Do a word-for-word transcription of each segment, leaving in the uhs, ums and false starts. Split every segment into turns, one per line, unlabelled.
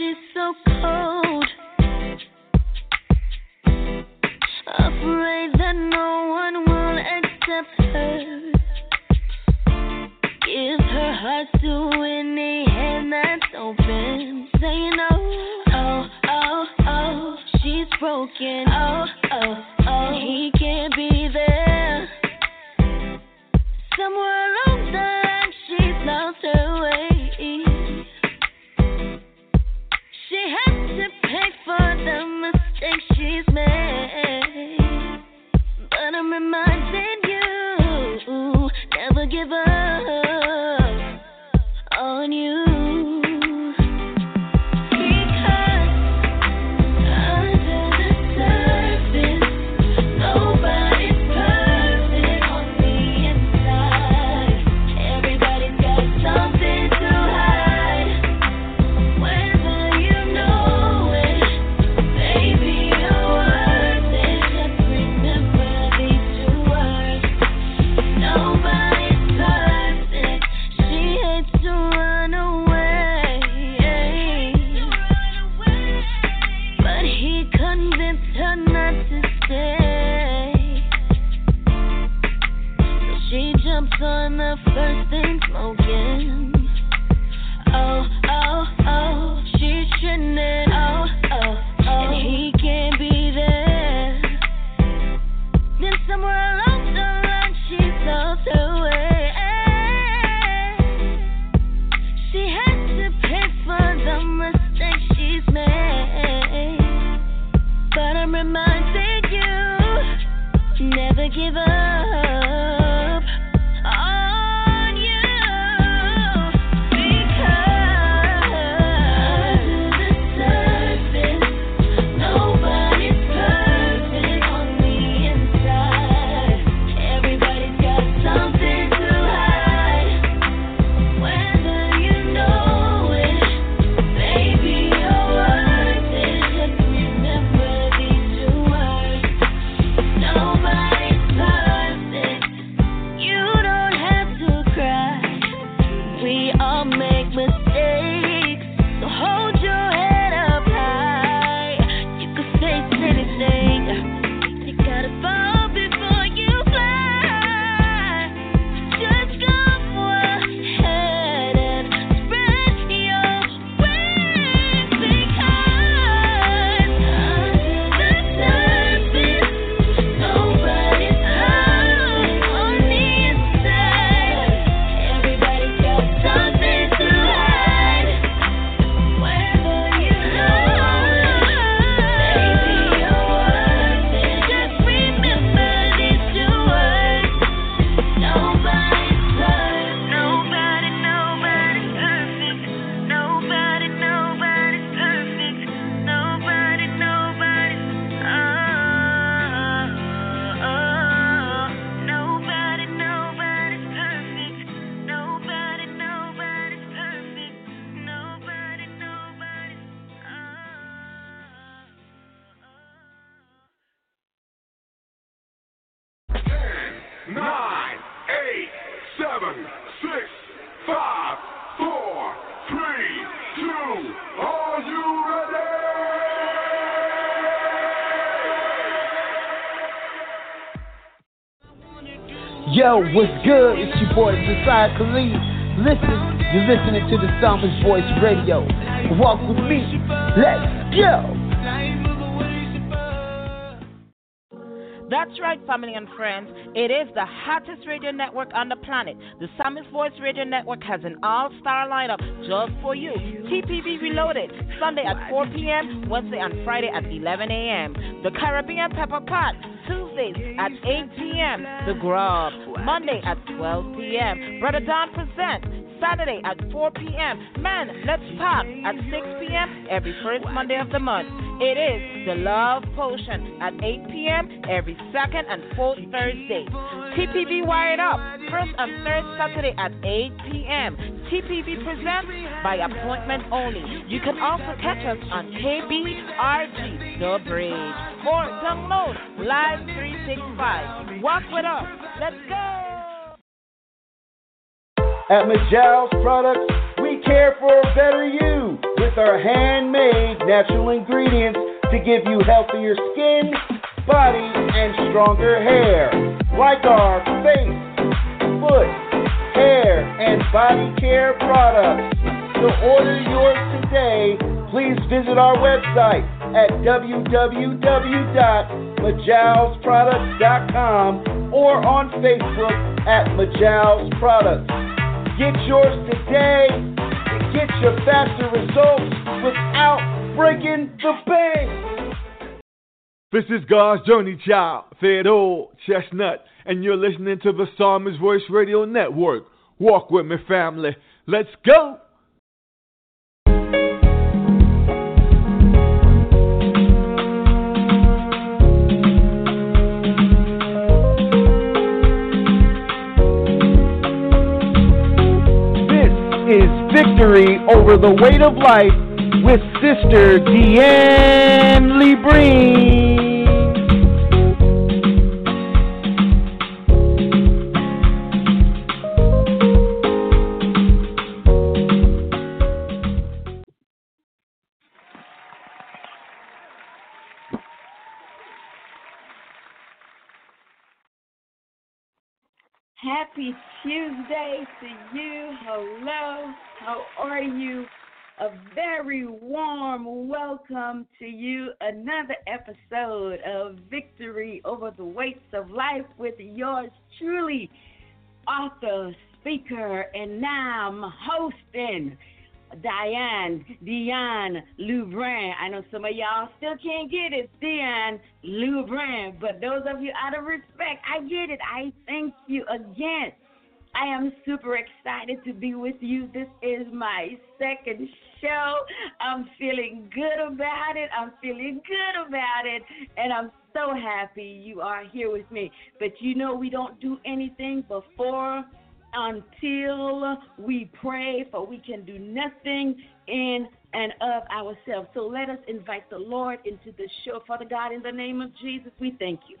she's so cold, afraid that no one will accept her. Give her heart to any hand that's open, saying oh, oh, oh, oh, she's broken, oh, oh, oh, he can't be there. Somewhere along the line she's lost her way. She has to pay for the mistakes she's made. But I'm reminding you, never give up on you. On the first thing smoking. Oh, oh, oh, she's trending. Oh, oh, oh, and he can't be there. Then somewhere along the line she's lost her way. She has to pay for the mistakes she's made. But I'm reminding you, never give up.
Yo, what's good? It's your boy Josiah Khalid. Listen, you're listening to the Psalmist Voice Radio. Walk with me. Let's go.
That's right, family and friends. It is the hottest radio network on the planet. The Psalmist Voice Radio Network has an all-star lineup just for you. T P V Reloaded, Sunday at four p.m., Wednesday and Friday at eleven a.m. The Caribbean Pepper Pot, Tuesdays at eight p.m. The Grub, Monday at twelve p.m. Brother Don Present, Saturday at four p.m. Man, Let's Talk at six p.m. every first Monday of the month. It is the Love Potion at eight p.m. every second and fourth Thursday. T P V Wired Up, first and third Saturday at eight p.m. T P V presents by appointment only. You can also catch us on K B R G The Bridge or download Live three sixty-five. Walk with us. Let's go.
At Majal's Products, we care for a better you with our handmade natural ingredients to give you healthier skin, body, and stronger hair. Like our face, foot, hair, and body care products. To order yours today, please visit our website at w w w dot majals products dot com or on Facebook at Majals Products. Get yours today and get your faster results without breaking the bank.
This is God's Journey Child, Fed Old Chestnut, and you're listening to the Psalmist Voice Radio Network. Walk with me, family. Let's go.
Is Victory Over the Weight of Life with Sister Deanne Lee Breen.
Happy Tuesday to you. Hello. How are you? A very warm welcome to you. Another episode of Victory Over the Weights of Life with yours truly, author, speaker, and now I'm hosting Diane, Deanne Loubrain. I know some of y'all still can't get it, Deanne Loubrain, but those of you out of respect, I get it. I thank you again. I am super excited to be with you. This is my second show. I'm feeling good about it. I'm feeling good about it, and I'm so happy you are here with me. But you know we don't do anything before until we pray, for we can do nothing in and of ourselves. So let us invite the Lord into the show. Father God, in the name of Jesus, we thank you.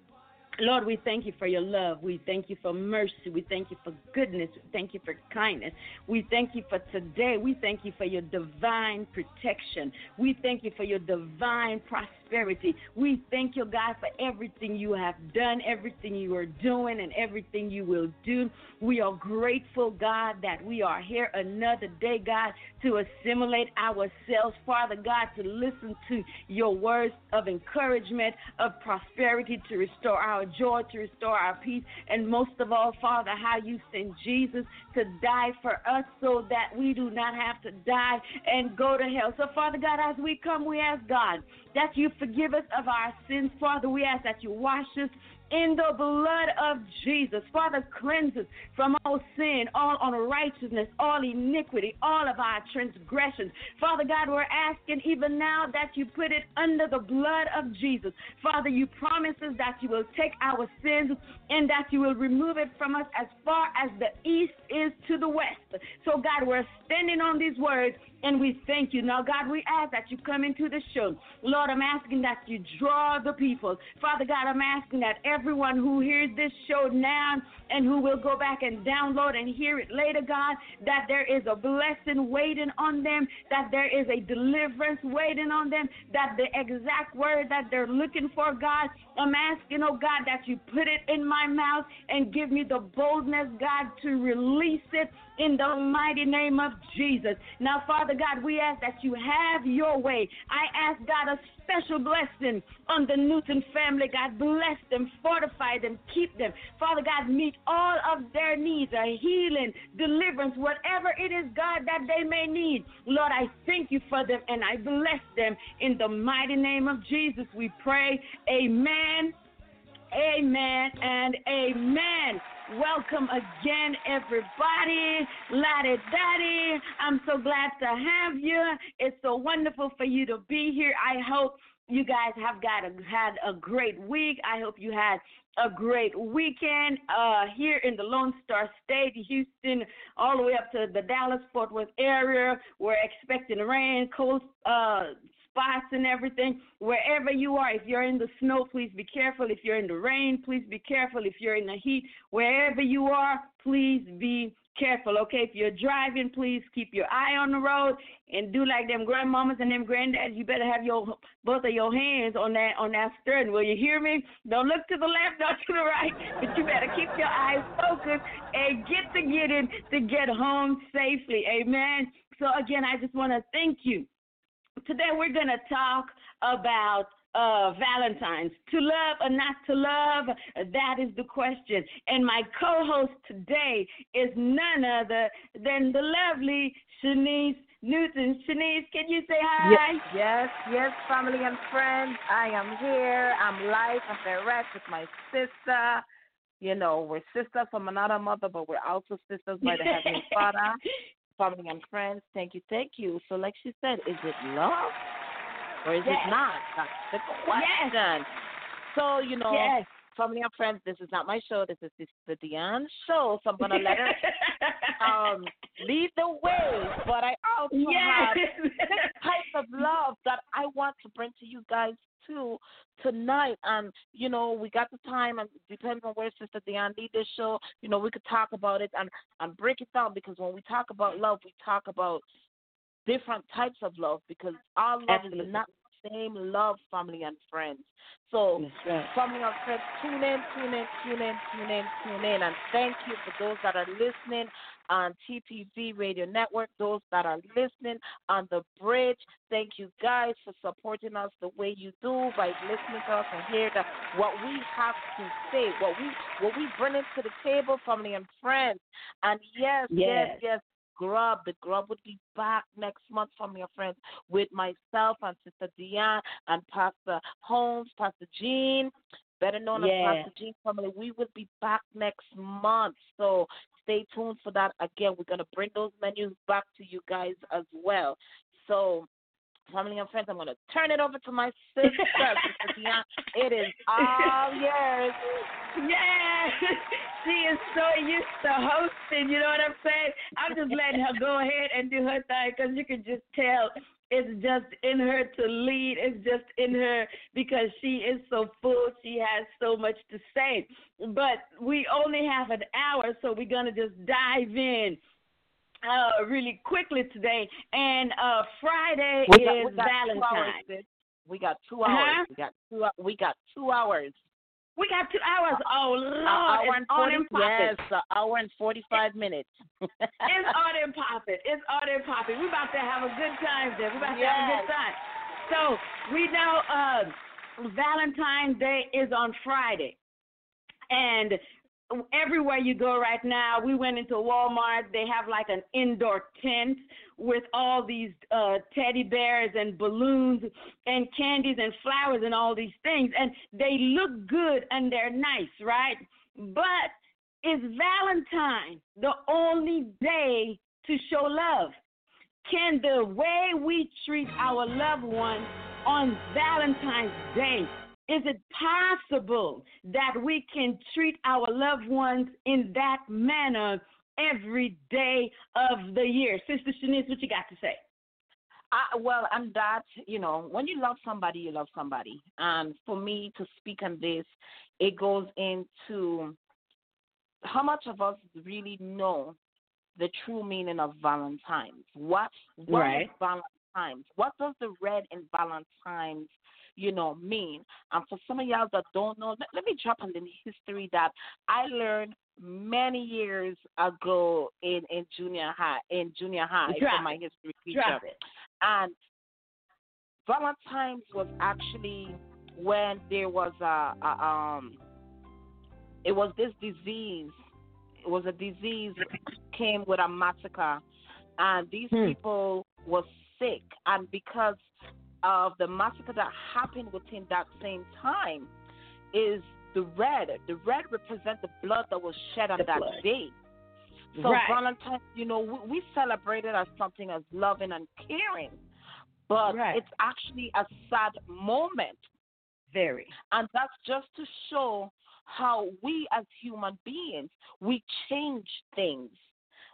Lord, we thank you for your love. We thank you for mercy. We thank you for goodness. We thank you for kindness. We thank you for today. We thank you for your divine protection. We thank you for your divine prosperity. We thank you, God, for everything you have done, everything you are doing, and everything you will do. We are grateful, God, that we are here another day, God, to assimilate ourselves, Father God, to listen to your words of encouragement, of prosperity, to restore our joy, to restore our peace, and most of all, Father, how you sent Jesus to die for us so that we do not have to die and go to hell. So, Father God, as we come, we ask, God, that you forgive us of our sins. Father, we ask that you wash us in the blood of Jesus. Father, cleanse us from all sin, all unrighteousness, all iniquity, all of our transgressions. Father God, we're asking even now that you put it under the blood of Jesus. Father, you promise us that you will take our sins and that you will remove it from us as far as the east is to the west. So, God, we're standing on these words, and we thank you. Now, God, we ask that you come into the show. Lord, I'm asking that you draw the people. Father God, I'm asking that everyone who hears this show now and who will go back and download and hear it later, God, that there is a blessing waiting on them, that there is a deliverance waiting on them, that the exact word that they're looking for, God, I'm asking, oh God, that you put it in my mouth and give me the boldness, God, to release it in the mighty name of Jesus. Now, Father God, we ask that you have your way. I ask, God, a special blessing on the Newton family. God, bless them, fortify them, keep them. Father God, meet all of their needs, a healing, deliverance, whatever it is, God, that they may need. Lord, I thank you for them, and I bless them. In the mighty name of Jesus, we pray. Amen, amen, and amen. Welcome again, everybody. Laddie Daddy, I'm so glad to have you. It's so wonderful for you to be here. I hope you guys have got a, had a great week. I hope you had a great weekend uh, here in the Lone Star State, Houston, all the way up to the Dallas-Fort Worth area. We're expecting rain, cold uh spots and everything. Wherever you are, if you're in the snow, please be careful. If you're in the rain, please be careful. If you're in the heat, wherever you are, please be careful, okay? If you're driving, please keep your eye on the road and do like them grandmamas and them granddads. You better have your both of your hands on that on that steering. Will you hear me? Don't look to the left, not to the right, but you better keep your eyes focused and get to get in to get home safely. Amen. So again, I just want to thank you. Today we're going to talk about Uh, Valentine's. To love or not to love, that is the question. And my co-host today is none other than the lovely Shanice Newton. Shanice, can you say hi?
Yes, yes, yes, family and friends. I am here. I'm live and direct with my sister. You know, we're sisters from another mother, but we're also sisters by the Heavenly Father. Family and friends, thank you, thank you. So like she said, is it love? Or is
yes.
it not? That's the question. Yes. So, you know,
yes.
family and friends, this is not my show. This is Sister Deanne's show. So I'm going to let her um, lead the way. But I also
yes.
have this type of love that I want to bring to you guys, too, tonight. And, you know, we got the time, and depending on where Sister Deanne lead this show, you know, we could talk about it and, and break it down, because when we talk about love, we talk about different types of love, because our love Absolutely. Is not the same love, family and friends. So, right. family and friends, tune in, tune in, tune in, tune in, tune in. And thank you for those that are listening on T P V Radio Network, those that are listening on the bridge. Thank you guys for supporting us the way you do by listening to us and hear that what we have to say, what we what we bring into the table, family and friends. And yes, yes, yes. yes Grub. The Grub would be back next month, from your friends, with myself and Sister Deanne and Pastor Holmes, Pastor Jean, better known yeah. as Pastor Jean family. We will be back next month, so stay tuned for that. Again, we're going to bring those menus back to you guys as well. So, family and friends, I'm going to turn it over to my sister, Sister Deanne. It is all yours.
Yeah, she is so used to hosting, you know what I'm saying? I'm just letting her go ahead and do her thing, because you can just tell it's just in her to lead. It's just in her because she is so full. She has so much to say. But we only have an hour, so we're going to just dive in uh, really quickly today. And uh, Friday
we got,
is
we got
Valentine's.
Two hours, we got two hours. Uh-huh. We got two. We got two hours.
We got two hours. Oh, Lord.
Uh, hour
it's
on and
popping.
Yes, an hour and forty-five minutes.
It's on and popping. It's on and popping. We're about to have a good time there. We're about to yes. have a good time. So we know uh, Valentine's Day is on Friday. And everywhere you go right now, we went into Walmart. They have like an indoor tent with all these uh, teddy bears and balloons and candies and flowers and all these things. And they look good and they're nice, right? But is Valentine the only day to show love? Can the way we treat our loved ones on Valentine's Day, is it possible that we can treat our loved ones in that manner every day of the year? Sister Shanice, what you got to say?
Uh, well, I'm that, you know, when you love somebody, you love somebody. And for me to speak on this, it goes into how much of us really know the true meaning of Valentine's. What, what
right.
is Valentine's? What does the red in Valentine's, you know, mean? And for some of y'all that don't know, let, let me drop a little history that I learned many years ago in, in junior high, in junior high
drop
from my history teacher.
Drop it.
And Valentine's was actually when there was a, a um, it was this disease. It was a disease that came with a massacre, and these hmm. people were sick, and because of the massacre that happened within that same time, is the red. The red represents the blood that was shed on
the
that
blood.
day. So
right.
Valentine's, you know, we, we celebrate it as something as loving and caring, but
right.
it's actually a sad moment.
Very.
And that's just to show how we as human beings, we change things.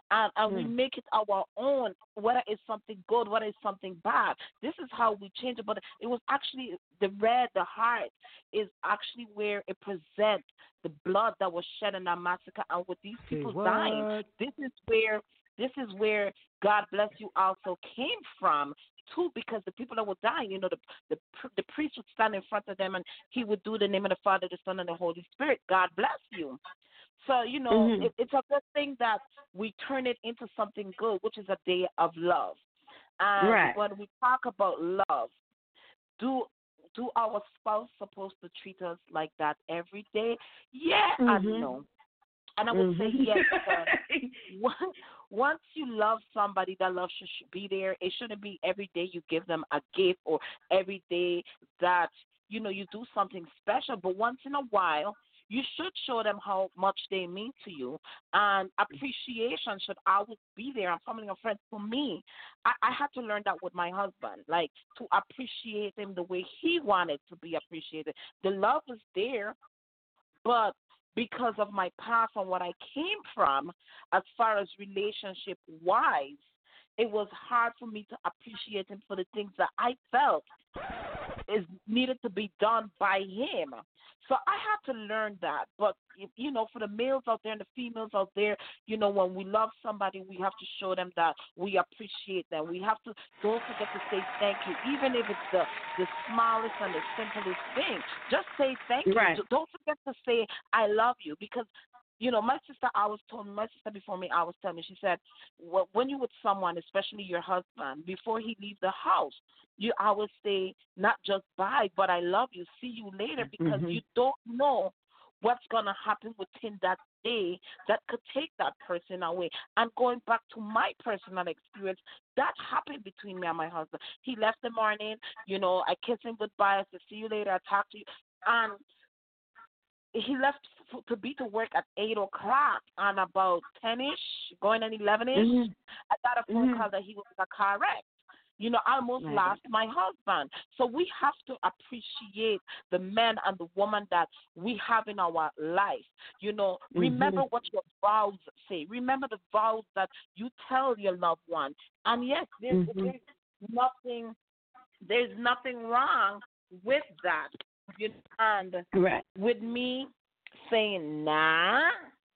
And, and we
Mm.
make it our own, whether it's something good, whether it's something bad. This is how we change it. But it was actually the red, the heart, is actually where it presents the blood that was shed in that massacre. And with these
Say
people
what?
dying, this is where this is where God bless you also came from too, because the people that were dying, you know, the the pr- the priest would stand in front of them and he would do the name of the Father, the Son, and the Holy Spirit. God bless you. So, you know,
Mhm.
it, it's a good thing that we turn it into something good, which is a day of love. And
Right.
when we talk about love, do do our spouse supposed to treat us like that every day? Yeah and
Mhm.
no. And I would say
Mhm.
yes, because once, once you love somebody, that love should, should be there. It shouldn't be every day you give them a gift or every day that, you know, you do something special. But once in a while, you should show them how much they mean to you. And appreciation should always be there. And family and friends, for me, I, I had to learn that with my husband, like to appreciate him the way he wanted to be appreciated. The love is there, but because of my past and what I came from, as far as relationship wise, it was hard for me to appreciate him for the things that I felt is needed to be done by him. So I had to learn that. But, you know, for the males out there and the females out there, you know, when we love somebody, we have to show them that we appreciate them. We have to, don't forget to say thank you, even if it's the, the smallest and the simplest thing. Just say thank
Right.
you. Don't forget to say I love you, because, you know, my sister always told me, my sister before me always tell me, she said, well, when you're with someone, especially your husband, before he leaves the house, you always say not just bye, but I love you, see you later, because
Mhm.
you don't know what's going to happen within that day that could take that person away. And going back to my personal experience, that happened between me and my husband. He left the morning, you know, I kissed him goodbye, I said, see you later, I talk to you. And he left f- to be to work at eight o'clock, and about ten-ish, going on eleven-ish,
Mhm.
I got a phone
Mhm.
call that he was in a car wreck. You know, I almost
My
lost my husband. So we have to appreciate the man and the woman that we have in our life. You know, remember
Mhm.
what your vows say. Remember the vows that you tell your loved one. And yes, there's,
Mhm.
there's nothing, there's nothing wrong with that. You know, and
Right.
with me saying nah,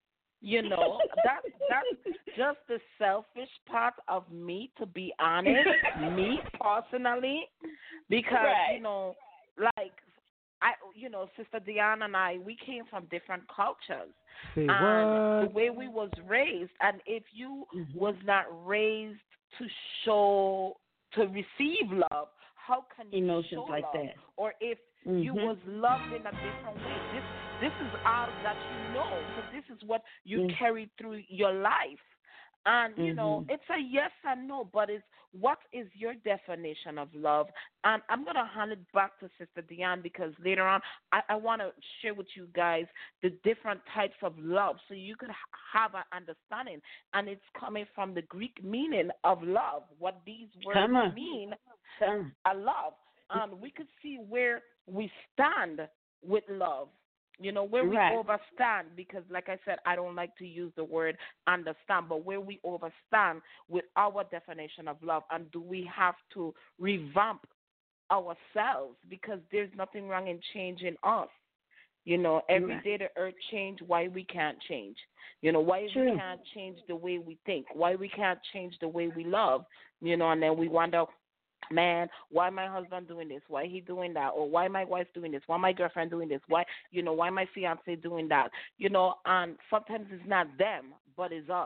you know, that that's just the selfish part of me, to be honest, me personally, because
Right.
you know, like I, you know, Sister Diana and I, we came from different cultures,
Say
and the
what?
way we was raised, and if you
Mhm.
was not raised to show, to receive love, how can you
Emotions
show
like
love?
that.
Or if you
Mhm.
was loved in a different way, this this is all that you know. So this is what you
Mm.
carry through your life. And you know,
Mhm.
it's a yes and no, but it's what is your definition of love? And I'm gonna hand it back to Sister Diane, because later on I, I want to share with you guys the different types of love, so you could ha- have an understanding. And it's coming from the Greek meaning of love, what these words
Come on.
mean,
Come.
a love. And we could see where we stand with love. You know, where we
Right.
overstand, because like I said, I don't like to use the word understand, but where we overstand with our definition of love, and do we have to revamp ourselves, because there's nothing wrong in changing us. You know, every
Right.
day the earth change, why we can't change? You know, why
True.
we can't change the way we think? Why we can't change the way we love? You know, and then we wonder, man, why my husband doing this? Why he doing that? Or why my wife doing this? Why my girlfriend doing this? Why, you know, why my fiance doing that? You know, and sometimes it's not them, but it's us.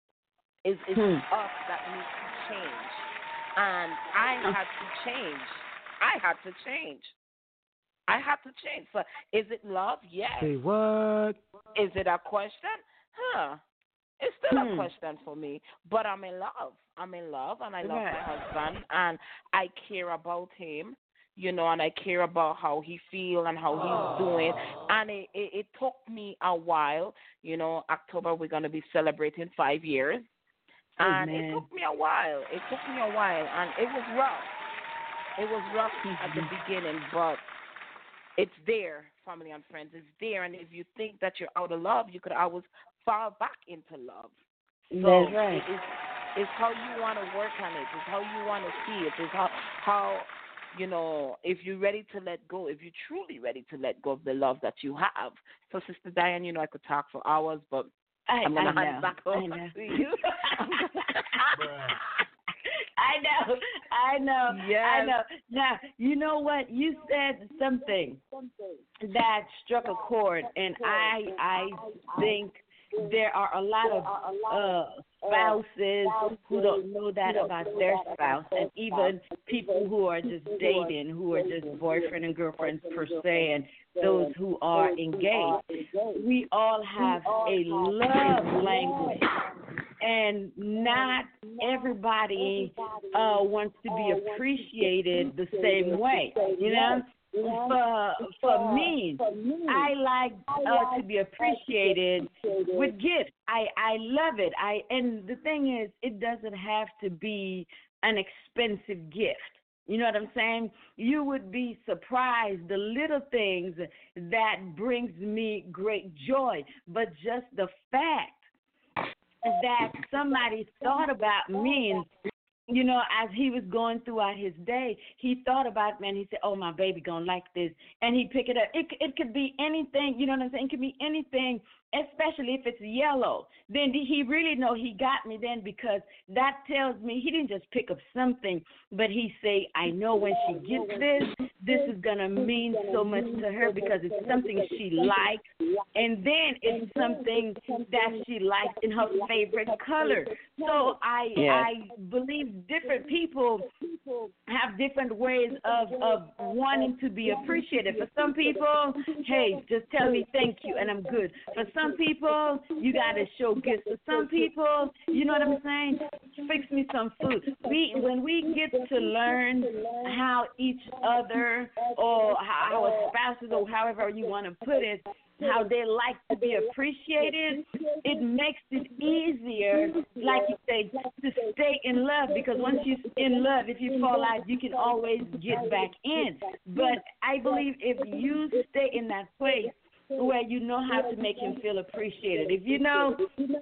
It's, it's
Hmm.
us that needs to change. And I had to change. I had to change. I had to change. So is it love? Yes.
Say what?
Is it a question? Huh. It's still
Hmm.
a question for me. But I'm in love. I'm in love, and I love
Right.
my husband, and I care about him, you know, and I care about how he feel and how he's doing. And it, it, it took me a while. You know, October we're going to be celebrating five years. And
Amen.
it took me a while. It took me a while, and it was rough. It was rough at the beginning, but it's there, family and friends. It's there, and if you think that you're out of love, you could always fall back into love. So
That's right.
it's, it's how you want to work on it. It's how you want to see it. It's how, how, you know, if you're ready to let go, if you're truly ready to let go of the love that you have. So, Sister Diane, you know, I could talk for hours, but
I,
I'm going to
I
hand
know.
back over
I know.
to you.
I know, I know,
Yes.
I know. Now, you know what? You said something that struck a chord, and I, I think there are a lot of uh, spouses who don't know that about their spouse, and even people who are just dating, who are just boyfriend and girlfriends per se, and those who are engaged. We all have a love language. And not everybody uh, wants to be appreciated the same way, you know? For for me, I like uh, to be appreciated with gifts. I, I love it. I and the thing is, it doesn't have to be an expensive gift. You know what I'm saying? You would be surprised the little things that brings me great joy, but just the fact that somebody thought about me, and, you know, as he was going throughout his day, he thought about me, and he said, oh, my baby gonna like this, and he pick it up. It, it could be anything, you know what I'm saying? It could be anything, especially if it's yellow. Then he really know he got me then, because that tells me he didn't just pick up something, but he say, I know when she gets this, this is going to mean so much to her because it's something she likes, and then it's something that she likes in her favorite color. So I
Yes.
I believe different people have different ways of, of wanting to be appreciated. For some people, hey, just tell me thank you and I'm good. For some people, you got to show gifts. For some people, you know what I'm saying? Fix me some food. We When we get to learn how each other or how our spouses or however you want to put it, how they like to be appreciated, it makes it easier, like you say, to stay in love, because once you're in love, if you fall out, you can always get back in. But I believe if you stay in that place where you know how to make him feel appreciated, if you know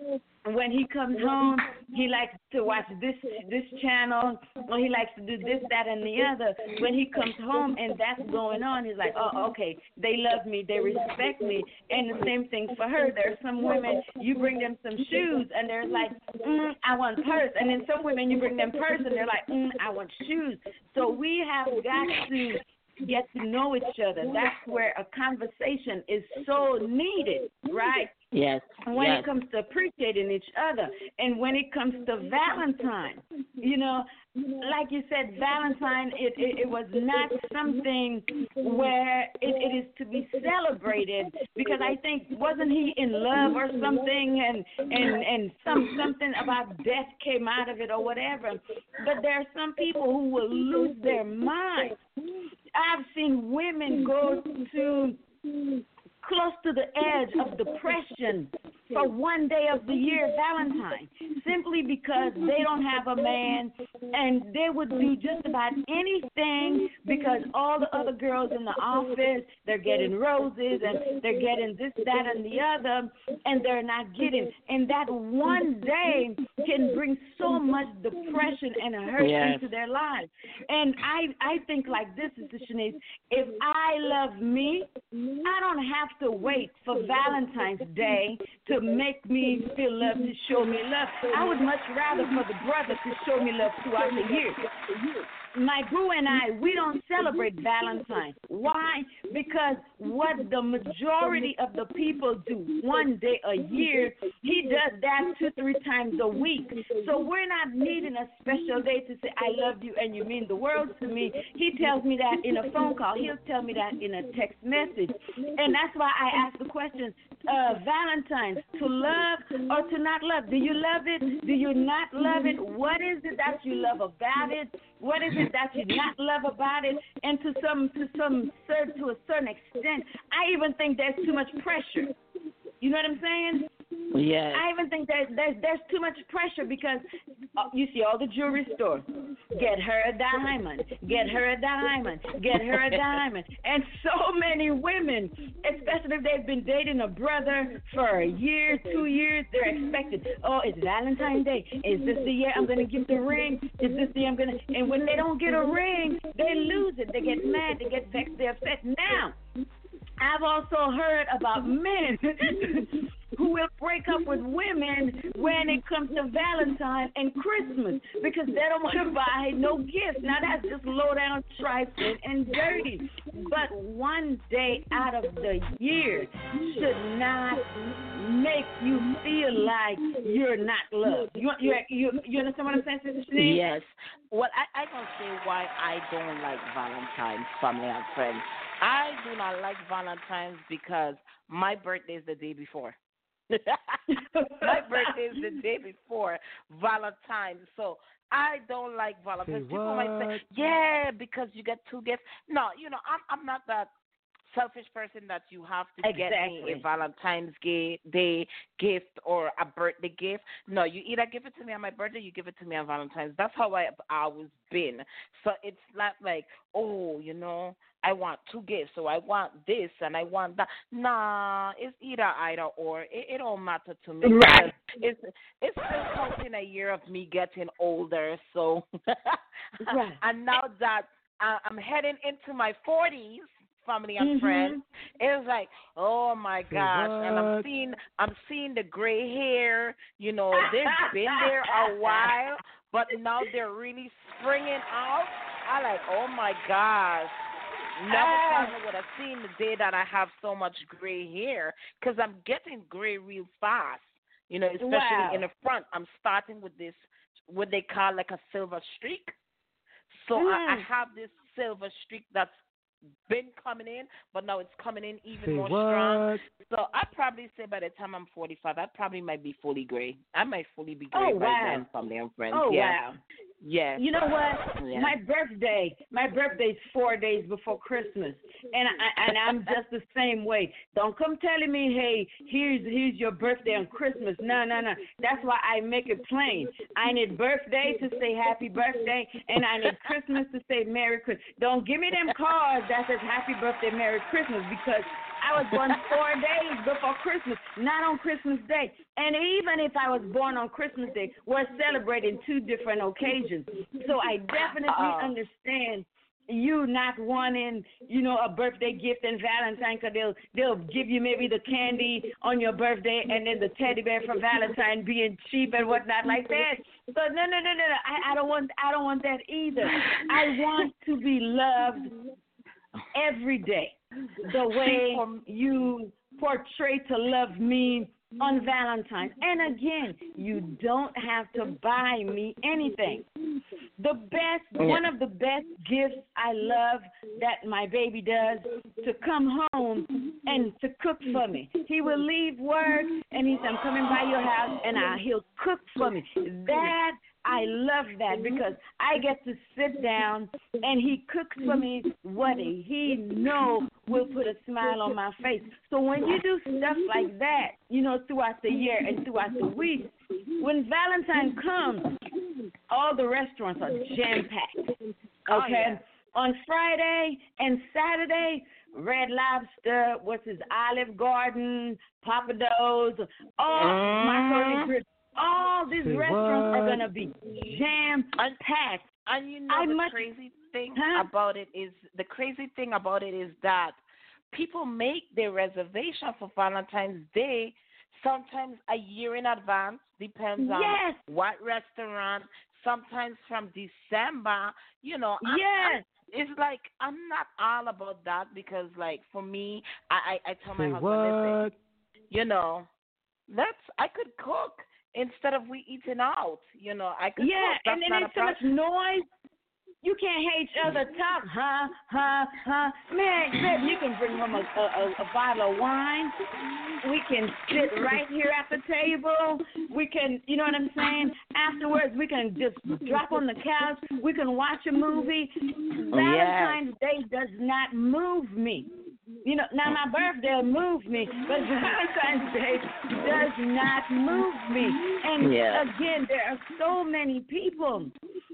when he comes home, he likes to watch this this channel, or he likes to do this, that, and the other. When he comes home and that's going on, he's like, oh, okay, they love me, they respect me. And the same thing for her. There are some women, you bring them some shoes, and they're like, mm, I want purse. And then some women, you bring them purse, and they're like, mm, I want shoes. So we have got to get to know each other. That's where a conversation is so needed, right?
Yes.
When
yes.
it comes to appreciating each other, and when it comes to Valentine, you know, like you said, Valentine, it, it, it was not something where it, it is to be celebrated, because I think, wasn't he in love or something, and and, and some something about death came out of it or whatever. But there are some people who will lose their mind. I've seen women go to close to the edge of depression for one day of the year, Valentine, simply because they don't have a man, and they would do just about anything because all the other girls in the office, they're getting roses and they're getting this, that, and the other, and they're not getting. And that one day can bring so much depression and hurt
yes.
into their lives. And I, I think like this, Sister Shanice, if I love me, I don't have to wait for Valentine's Day to make me feel love, to show me love. I would much rather for the brother to show me love throughout the year. My boo and I, we don't celebrate Valentine's. Why? Because what the majority of the people do one day a year, he does that two, three times a week. So we're not needing a special day to say, I love you and you mean the world to me. He tells me that in a phone call. He'll tell me that in a text message. And that's why I ask the question, uh, Valentine's, to love or to not love? Do you love it? Do you not love it? What is it that you love about it? What is it that you not love about it? And to some to some to a certain extent, I even think there's too much pressure. You know what I'm saying?
Yes.
I even think there's there's, there's too much pressure, because uh, you see all the jewelry store. Get her a diamond. Get her a diamond. Get her a diamond. And so many women, especially if they've been dating a brother for a year, two years, they're expected, oh, it's Valentine's Day. Is this the year I'm going to get the ring? Is this the year I'm going to? And when they don't get a ring, they lose it. They get mad. They get vexed. They're upset. Now, I've also heard about men who will break up with women when it comes to Valentine and Christmas because they don't want to buy no gifts. Now, that's just low down, trifling, and dirty. But one day out of the year should not make you feel like you're not loved. You you you, you understand what I'm saying, Sister Shanice?
Yes. Well, I, I can say why I don't like Valentine's, family and friends. I do not like Valentine's because my birthday is the day before. My birthday is the day before Valentine's. So I don't like Valentine's.
Say
People
what?
might say, yeah, because you get two gifts. No, you know, I'm I'm not that selfish person that you have to
Exactly.
get me a Valentine's Day gift or a birthday gift. No, you either give it to me on my birthday, you give it to me on Valentine's. That's how I've always been. So it's not like, oh, you know, I want two gifts, so I want this and I want that. Nah, it's either either or. It, it don't matter to me.
Right.
It's it's still counting a year of me getting older. So,
Right.
and now that uh, I'm heading into my forties, family and
Mm-hmm.
friends, it's like, oh my gosh, and I'm
what?
seeing I'm seeing the gray hair. You know, they've been there a while, but now they're really springing out. I like, oh my gosh. Never thought I would have seen the day that I have so much gray hair because I'm getting gray real fast. You know, especially
Wow.
in the front. I'm starting with this, what they call like a silver streak. So
Mm.
I, I have this silver streak that's been coming in, but now it's coming in even
Say
more strong.
what?
So I'd probably say by the time I'm forty-five, I probably might be fully gray. I might fully be gray
Oh,
by
wow.
then, family and friends.
Oh,
yeah.
wow.
Yes.
You know what?
Yeah.
My birthday, my birthday's four days before Christmas, and I and I'm just the same way. Don't come telling me, hey, here's here's your birthday on Christmas. No, no, no. That's why I make it plain. I need birthday to say happy birthday, and I need Christmas to say Merry Christmas. Don't give me them cards that says happy birthday, Merry Christmas, because I was born four days before Christmas, not on Christmas Day. And even if I was born on Christmas Day, we're celebrating two different occasions. So I definitely
Uh-oh.
understand you not wanting, you know, a birthday gift and Valentine, because they'll, they'll give you maybe the candy on your birthday and then the teddy bear for Valentine being cheap and whatnot like that. So no, no, no, no, no. I, I don't want, I don't want that either. I want to be loved every day the way you portray to love me on Valentine's. And again, you don't have to buy me anything. The best, one of the best gifts I love that my baby does, to come home and to cook for me. He will leave work and he said, I'm coming by your house, and I, he'll cook for me. That, I love that, because I get to sit down and he cooks for me what he know will put a smile on my face. So when you do stuff like that, you know, throughout the year and throughout the week, when Valentine comes, all the restaurants are jam-packed, okay?
Oh, yeah.
On Friday and Saturday, Red Lobster, what's his, Olive Garden, Papa Do's, all
Mm.
macaroni grill, all these
Say
restaurants
what?
are going to be jam-packed.
And you know
I
the
must-
crazy thing
Huh?
about it is the crazy thing about it is that people make their reservation for Valentine's Day sometimes a year in advance, depends on
Yes.
what restaurant. Sometimes from December, you know. I-
Yes.
I- it's like I'm not all about that because, like, for me, I I, I tell my
Say
husband, listen,
what?
you know, let's I could cook instead of we eating out. You know, I could
Yeah,
cook. That's
and then
not
there's
a
so much
problem.
noise. You can't hear each other talk, huh, huh, huh. Man, baby, you can bring home a, a, a bottle of wine. We can sit right here at the table. We can, you know what I'm saying? Afterwards, we can just drop on the couch. We can watch a movie. Valentine's Day does not move me. You know, now my birthday will move me, but Valentine's Day does not move me. And
Yeah.
again, there are so many people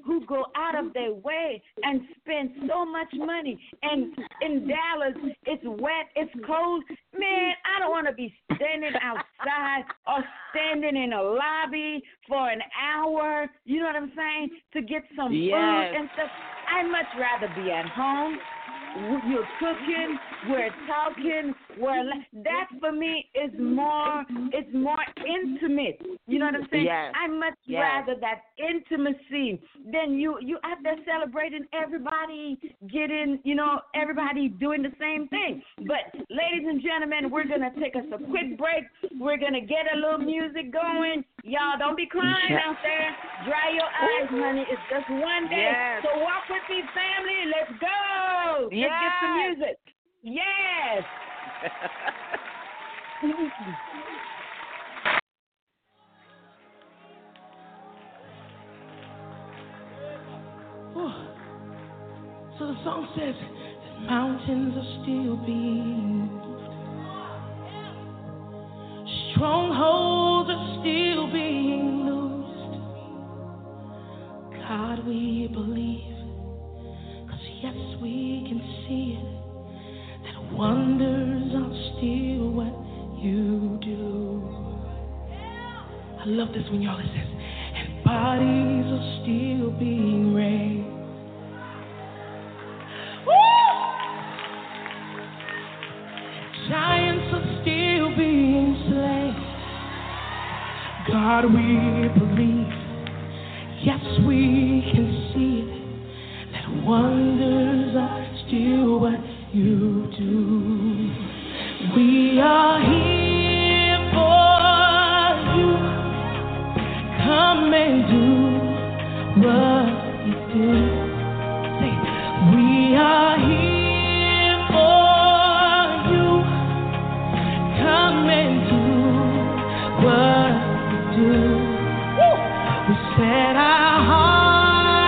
who go out of their way and spend so much money. And in Dallas, it's wet, it's cold. Man, I don't want to be standing outside or standing in a lobby for an hour, you know what I'm saying, to get some
Yes.
food and stuff. I'd much rather be at home. You're cooking, we're talking, we're that for me is more it's more intimate. You know what I'm saying?
Yes.
I much
Yes.
rather that intimacy than you you out there celebrating everybody getting, you know, everybody doing the same thing. But ladies and gentlemen, we're gonna take us a quick break. We're gonna get a little music going. Y'all don't be crying
Yes.
out there. Dry your eyes, honey. It's just one day.
Yes.
So walk with me, family. Let's go.
Yes.
Let's get some music. Yes.
So the song says that mountains are still being moved. Strongholds are still being loosed. God, we believe, 'cause yes, we can see it, that wonders are still what you do. I love this when y'all it says, and bodies are still being raised. Giants are still being slain. God, we believe. Yes, we can see it. That wonders are still what you do. We are here for you. Come and do what you do. Say, we are here for you. Come and do what you do. Woo! We set our hearts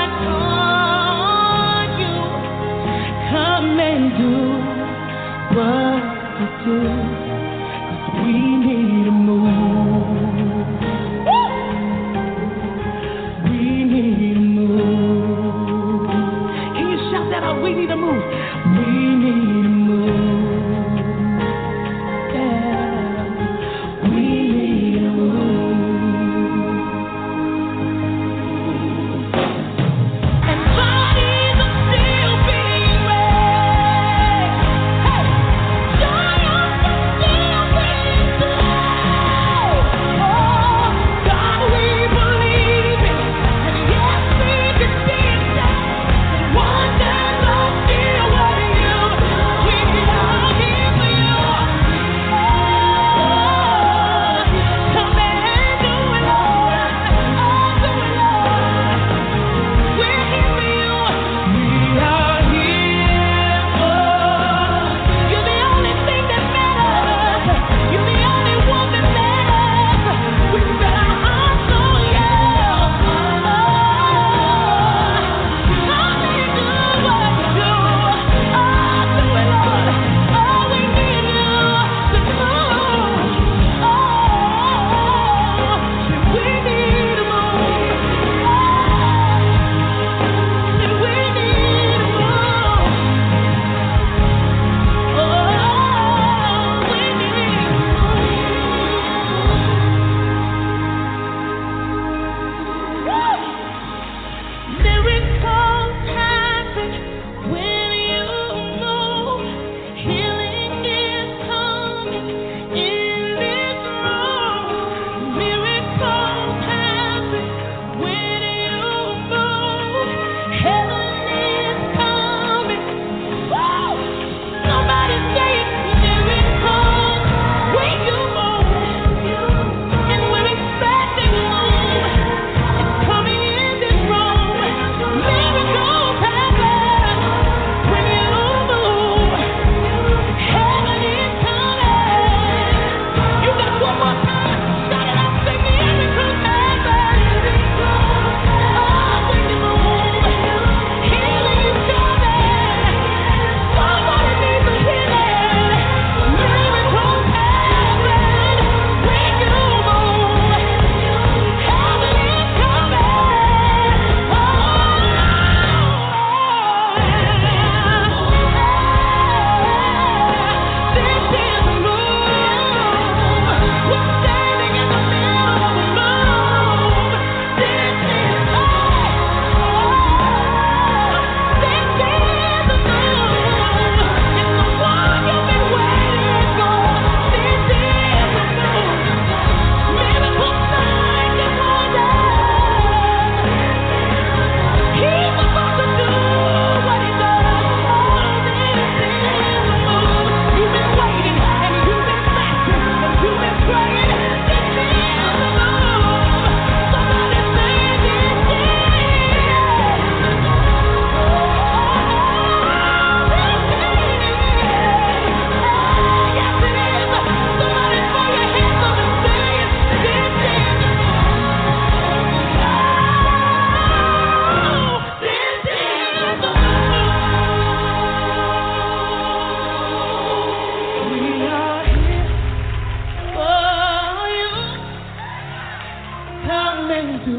do.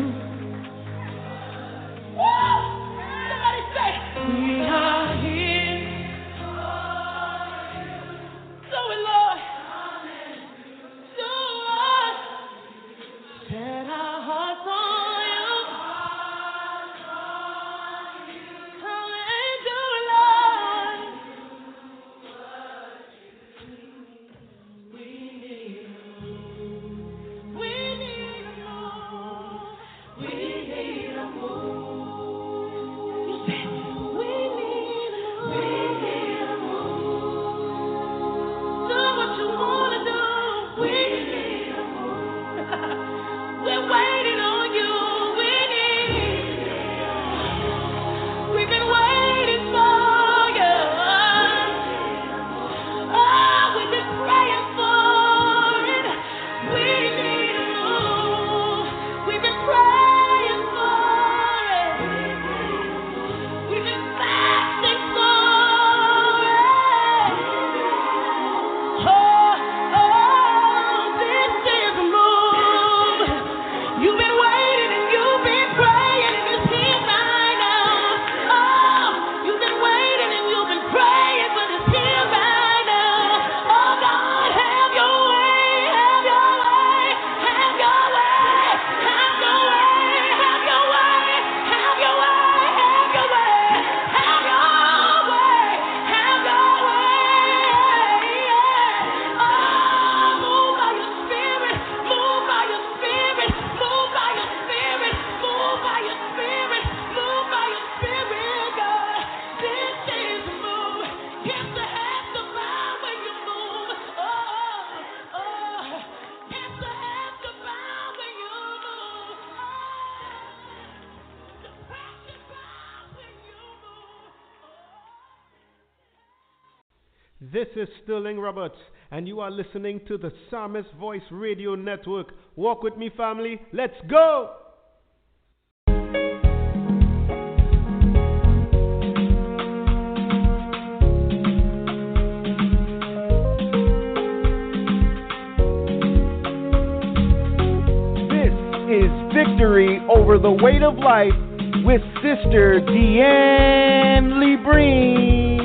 Woo! Somebody say, we are here. Do it, Lord. Do us. Set our hearts on you. Come and do it, Lord. We need a move. We need a move. We need a move. You said, we need a move. We need a move. Do what you want to do. We need a move. We're waiting on you. We need. We've been waiting for you. Oh, we've been praying for it. We need a move. We've been praying for it. We've been fasting for it. Oh, oh, this is a move. You've been waiting and you've been praying and it's here right now. Oh, you've been waiting and you've been praying, but it's here right now. Oh God, have your way, have your way, have your way, have your way, have your way, have your way, have your way, have your way, have your way. Oh, move by your spirit, move by your spirit, move by your spirit, move by your spirit, move by your spirit, God. This is a move. It's the head to bow when you move. Oh, oh, oh. It's the head to bow when you move. Oh, the pressure bow when you move.
This is Sterling Roberts, and you are listening to the Psalmist Voice Radio Network. Walk with me, family. Let's go!
This is Victory Over the Weight of Life with Sister Deanne Lee Breen.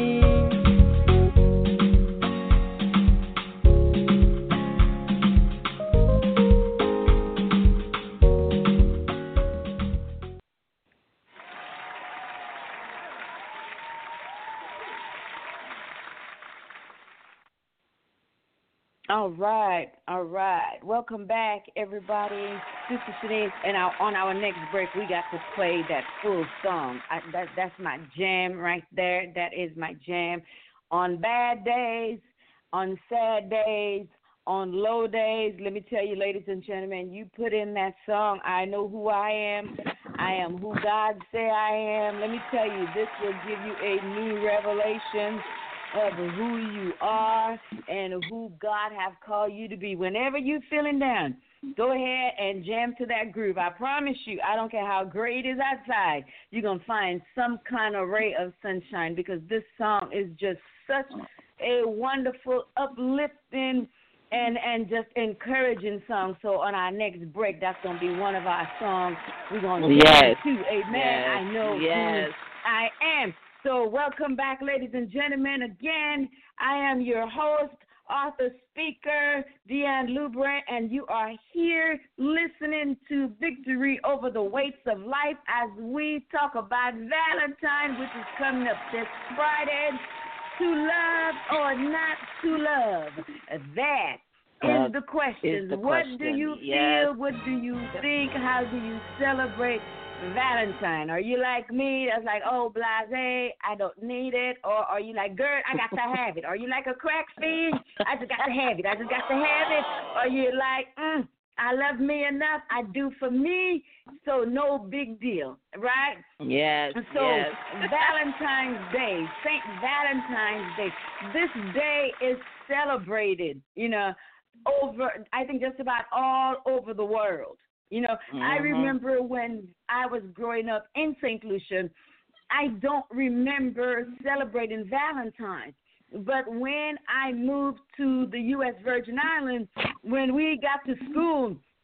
All right, all right. Welcome back, everybody. Sister Shanice, and our, on our next break, we got to play that full song. I, that, that's my jam right there. That is my jam. On bad days, on sad days, on low days, let me tell you, ladies and gentlemen, you put in that song, I know who I am. I am who God say I am. Let me tell you, this will give you a new revelation of who you are and who God have called you to be. Whenever you're feeling down, go ahead and jam to that groove. I promise you, I don't care how gray it is outside, you're going to find some kind of ray of sunshine, because this song is just such a wonderful, uplifting, and, and just encouraging song. So on our next break, that's going to be one of our songs we're going to
Yes.
to. Amen.
Yes.
I know
Yes.
who I am. So welcome back, ladies and gentlemen. Again, I am your host, author, speaker, Deanne Lubre, and you are here listening to Victory Over the Weights of Life as we talk about Valentine, which is coming up this Friday. To love or not to love? That
Uh,
is the question.
is the
what
question.
do you
Yes.
feel? What do you think? How do you celebrate Valentine? Are you like me that's like, oh, blase, I don't need it? Or are you like, girl, I got to have it? Are you like a crack fiend? I just got to have it. I just got to have it. Or you like, mm, I love me enough. I do for me, so no big deal, right?
Yes.
So
yes.
Valentine's Day, Saint Valentine's Day, this day is celebrated, you know, over, I think just about all over the world. You know, mm-hmm. I remember when I was growing up in Saint Lucia, I don't remember celebrating Valentine's. But when I moved to the U S Virgin Islands, when we got to school,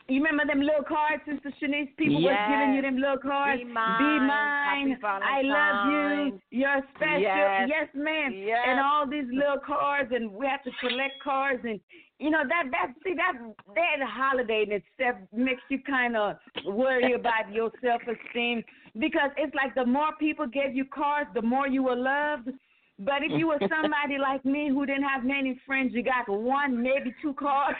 You remember them little cards, Sister Shanice? People
yes.
was giving you them little cards.
Be mine.
Be mine. I love you. You're special.
Yes,
yes ma'am.
Yes.
And all these little cards, and we have to collect cards, and you know that that see that that holiday in itself makes you kind of worry about your self-esteem, because it's like the more people gave you cards, the more you were loved. But if you were somebody like me who didn't have many friends, you got one, maybe two cards.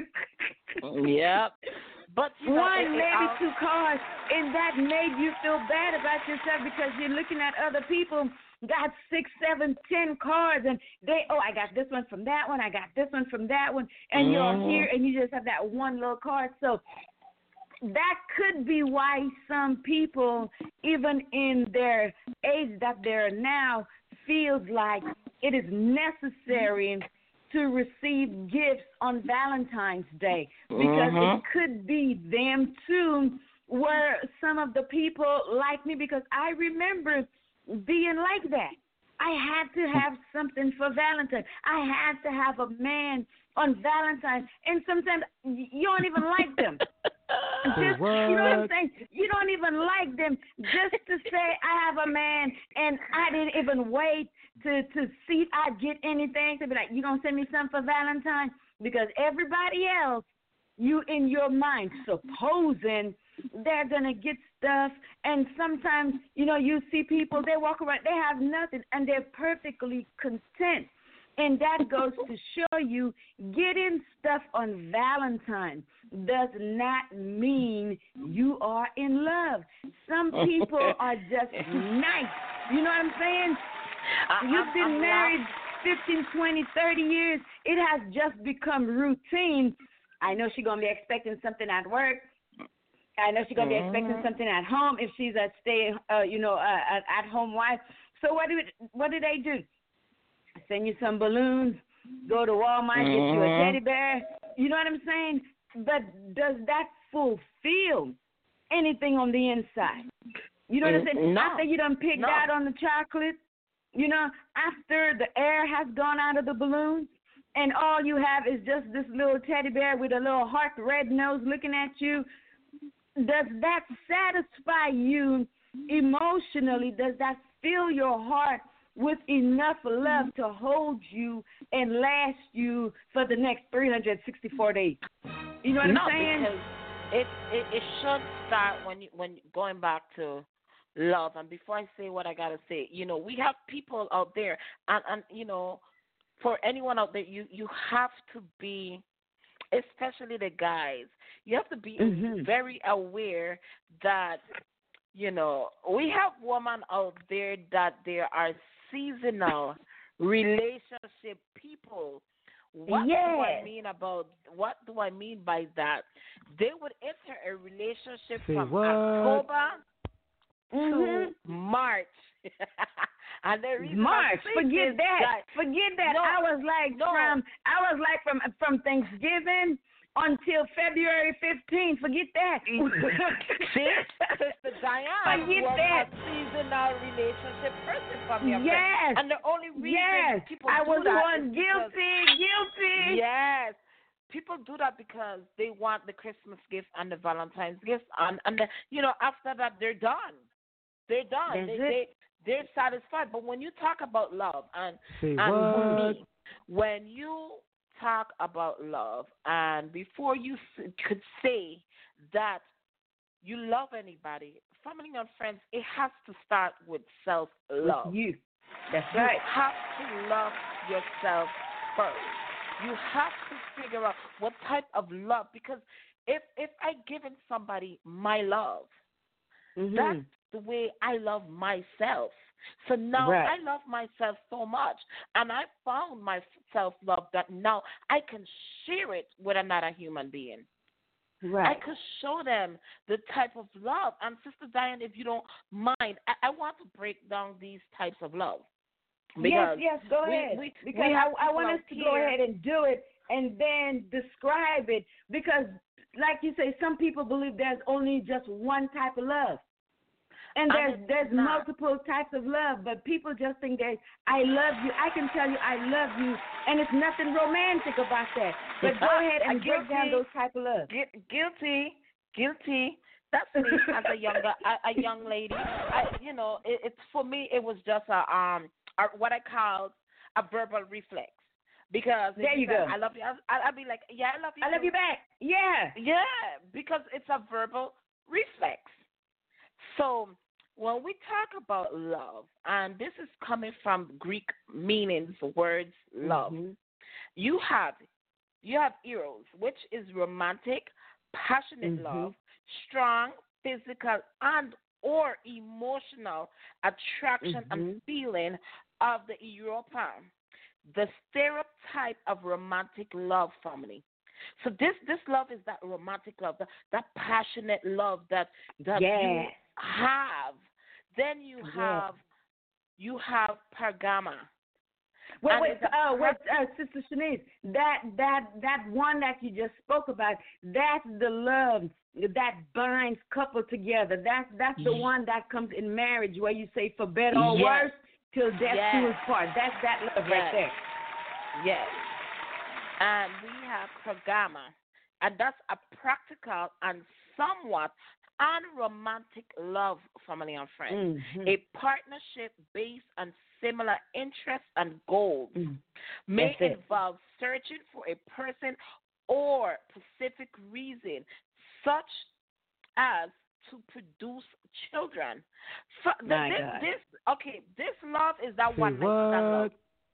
Yep. But you know,
one,
it,
maybe
it,
two cards, and that made you feel bad about yourself because you're looking at other people got six, seven, ten cards, and they, oh, I got this one from that one, I got this one from that one, and mm. you're here, and you just have that one little card. So that could be why some people, even in their age that they're now, feels like it is necessary to receive gifts on Valentine's Day, because
mm-hmm.
it could be them too, where some of the people like me, because I remember being like that. I had to have something for Valentine's. I had to have a man on Valentine's, and sometimes you don't even like them. Just, you know what I'm saying? You don't even like them. Just to say I have a man, and I didn't even wait to, to see if I'd get anything, to be like, you going to send me something for Valentine's? Because everybody else, you in your mind supposing they're going to get stuff, and sometimes, you know, you see people, they walk around, they have nothing, and they're perfectly content. And that goes to show you getting stuff on Valentine's does not mean you are in love. Some people are just nice. You know what I'm saying?
I,
You've been
I'm
married fifteen, twenty, thirty years. It has just become routine. I know she's going to be expecting something at work. I know she's going to be expecting something at home if she's a stay, uh, you know, uh, at-home wife. So what do it, what do they do? Send you some balloons, go to Walmart, mm-hmm. get you a teddy bear. You know what I'm saying? But does that fulfill anything on the inside? You know what I'm saying?
No.
After you done picked
no.
out on the chocolate, you know, after the air has gone out of the balloon, and all you have is just this little teddy bear with a little heart red nose looking at you, does that satisfy you emotionally? Does that fill your heart with enough love to hold you and last you for the next three hundred sixty-four days? You know what
no,
I'm saying?
Because it, it it should start when you when going back to love. And before I say what I gotta say, you know, we have people out there, and, and you know, for anyone out there, you you have to be, especially the guys, you have to be mm-hmm. very aware that, you know, we have women out there that there are seasonal relationship people. What
yes.
do I mean about what do I mean by that? They would enter a relationship
Say
from
what?
October
mm-hmm.
to March. And the reason
March, forget that.
that.
Forget that.
No,
I was like
no.
from I was like from from Thanksgiving until February fifteenth. Forget that.
See, Sister Diane
Forget
was
that.
a seasonal relationship person from your
Yes.
friend. And the only reason
yes.
people
I
do
was
that
one
is
guilty,
because,
guilty.
Yes. People do that because they want the Christmas gift and the Valentine's gift, and and the, you know, after that they're done. They're done.
That's
they
it.
they they're satisfied. But when you talk about love, and
Say
and for
what?
me, when you talk about love, and before you s- could say that you love anybody, family and friends, it has to start with self-love.
With you. That's
You
right.
have to love yourself first. You have to figure out what type of love, because if if I given somebody my love,
Mm-hmm.
that's the way I love myself. So now
right.
I love myself so much, and I found my self-love that now I can share it with another human being.
Right.
I could show them the type of love. And Sister Diane, if you don't mind, I, I want to break down these types of love.
Yes, yes, go
we,
ahead.
We,
because
we
I, I want us to
here.
go ahead and do it and then describe it. Because, like you say, some people believe there's only just one type of love. And there's
and
there's
not.
multiple types of love, but people just think that I love you. I can tell you I love you, and it's nothing romantic about that. But go ahead and break down those type of love.
Guilty, guilty. That's me as a younger, a, a young lady. I, you know, it, it's for me. It was just a um, a, what I called a verbal reflex. Because
there you
said,
go.
I love you. I'll, I'll be like, yeah, I love you.
I love
too.
you back. Yeah.
Yeah, because it's a verbal reflex. So when we talk about love, and this is coming from Greek meanings, words, love.
Mm-hmm.
You have, you have eros, which is romantic, passionate
mm-hmm.
love, strong physical and or emotional attraction
mm-hmm.
and feeling of the European, the stereotype of romantic love, family. So this this love is that romantic love, that, that passionate love that that
yeah.
you have. Then you have yeah. you have Pergama.
Wait,
and
wait, uh, wait, uh, Sister Shanice, that that that one that you just spoke about, that's the love that binds couple together. That's that's the one that comes in marriage, where you say for better or
yes.
worse, till death
yes.
do us part. That's that love
yes.
right there.
Yes. And we have Pergama, and that's a practical and somewhat unromantic love, family and friends.
Mm-hmm.
A partnership based on similar interests and goals
mm-hmm.
may
That's
involve it. searching for a person or specific reason, such as to produce children. So
My
this,
God.
this, okay, this love is that
Say
one night stand love.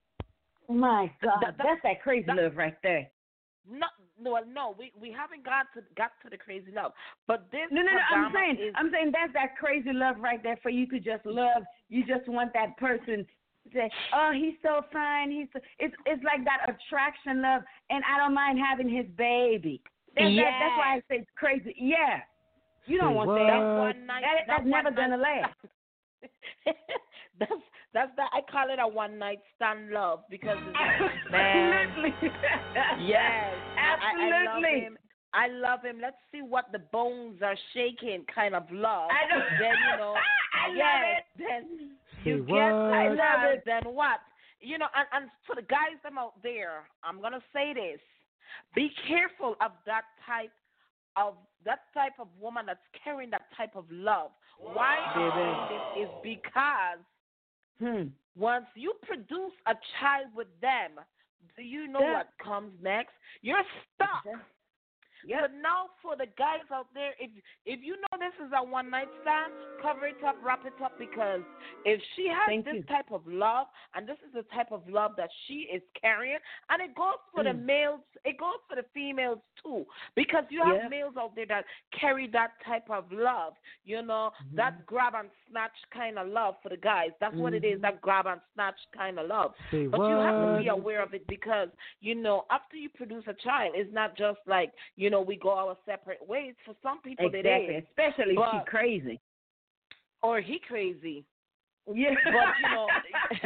My God,
That- that-
that's that crazy
that-
love right there.
No, no, no. We we haven't got to got to the crazy love, but this.
No, no, no. I'm
Pergama
saying,
is,
I'm saying that's that crazy love right there for you to just love. You just want that person to say, "Oh, he's so fine. He's so, it's it's like that attraction love." And I don't mind having his baby. That,
yeah.
that, that's why I say it's crazy. Yeah, you don't
Say
want
what?
that.
That one night.
That,
that
that's never
one
gonna
night
last.
that's that's that. I call it a one night stand love because it's
Absolutely.
yes,
Absolutely.
I, I love him. I love him. Let's see what the bones are shaking kind of love.
I know.
Then you know.
I
yes.
love it.
Then
Say
you
what?
get
I
that
love
love.
it.
Then what? You know, and, and to the guys them out there, I'm gonna say this: be careful of that type of that type of woman that's carrying that type of love. Why I'm saying this is because
Hmm.
once you produce a child with them, do you know
Yeah.
what comes next? You're stuck.
Yep.
But now for the guys out there, if if you know this is a one night stand, cover it up, wrap it up, because if she has
Thank
this
you.
type of love, and this is the type of love that she is carrying, and it goes for the
Mm.
males, it goes for the females too, because you have
Yeah.
males out there that carry that type of love, you know,
Mm-hmm.
that grab and snatch kind of love for the guys. That's what it is, that grab and snatch kind of love.
Say
But you have to be
what?
aware of it because, you know, after you produce a child, it's not just like, you know, we go our separate ways. For some people,
Exactly.
it is.
Especially if
But-
she's crazy.
Or he crazy.
Yeah.
But, you know,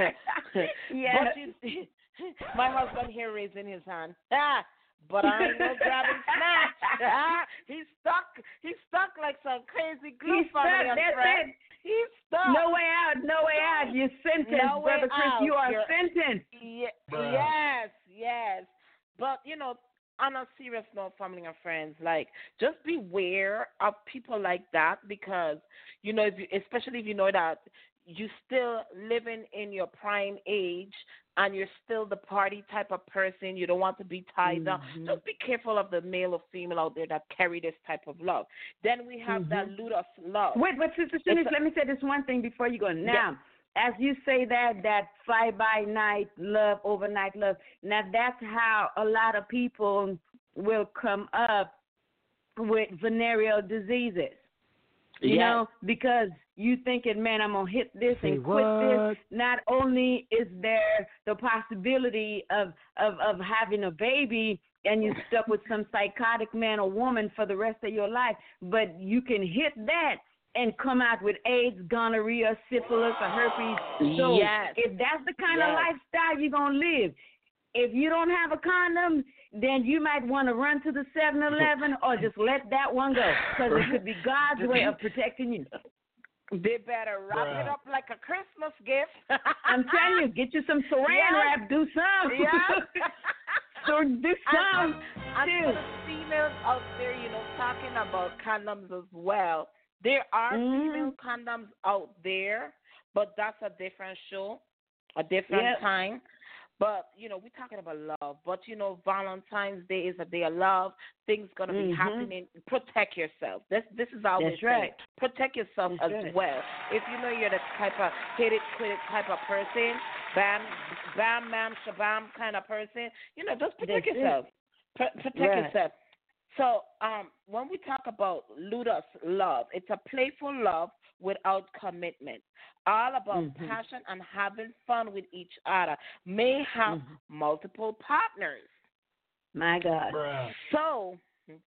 yeah.
but you, my husband here raising his hand. Ah, but I ain't no grabbing snatch. Ah, he's stuck. He's stuck like some crazy glue
He's
family
stuck.
and
That's
friends.
it.
He's stuck.
No way out. No way out. You're sentenced,
No way
Brother Chris.
out.
You are
You're-
sentenced.
Ye- yes, yes. But, you know, on a serious note, family and friends, like, just beware of people like that because, you know, if you, especially if you know that you're still living in your prime age and you're still the party type of person, you don't want to be tied down.
Mhm.
Just be careful of the male or female out there that carry this type of love. Then we have that ludus love.
Wait, but Sister Shanice,
It's a-
let me say this one thing before you go. Now, as you say that, that fly-by-night love, overnight love, now that's how a lot of people will come up with venereal diseases. You
Yes.
know, because you thinking, man, I'm going to hit this
Say
and quit
what?
this. Not only is there the possibility of, of, of having a baby and you're stuck with some psychotic man or woman for the rest of your life, but you can hit that and come out with AIDS, gonorrhea, syphilis, or herpes. So
Yes.
if that's the kind of
Yes.
lifestyle you're going to live, if you don't have a condom, then you might want to run to the seven eleven or just let that one go because it could be God's way of protecting you.
They better wrap
Bruh.
it up like a Christmas gift.
I'm telling you, get you some saran
Yeah.
wrap. Do some.
Yeah.
So do some.
And, and
too.
for the females out there, you know, talking about condoms as well. There are
Mhm.
female condoms out there, but that's a different show, a different
Yep.
time. But, you know, we're talking about love. But, you know, Valentine's Day is a day of love. Things going to be
Mhm.
happening. Protect yourself. This this is our
That's right.
Protect yourself
That's
as
right.
well. If you know you're the type of hit it, quit it type of person, bam, bam, bam, shabam kind of person, you know, just protect
That's it.
yourself. Pr- protect
Right.
yourself. So um, when we talk about ludus love, it's a playful love without commitment, all about
Mhm.
passion and having fun with each other. May have
Mhm.
multiple partners.
My God.
Bruh.
So,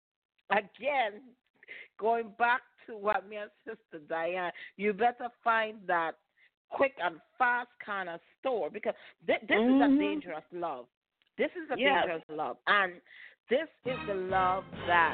again, going back to what me and Sister Diane, you better find that quick and fast kind of store because th- this is a
Mhm.
dangerous love. This is a
Yeah.
dangerous love. And this is the love that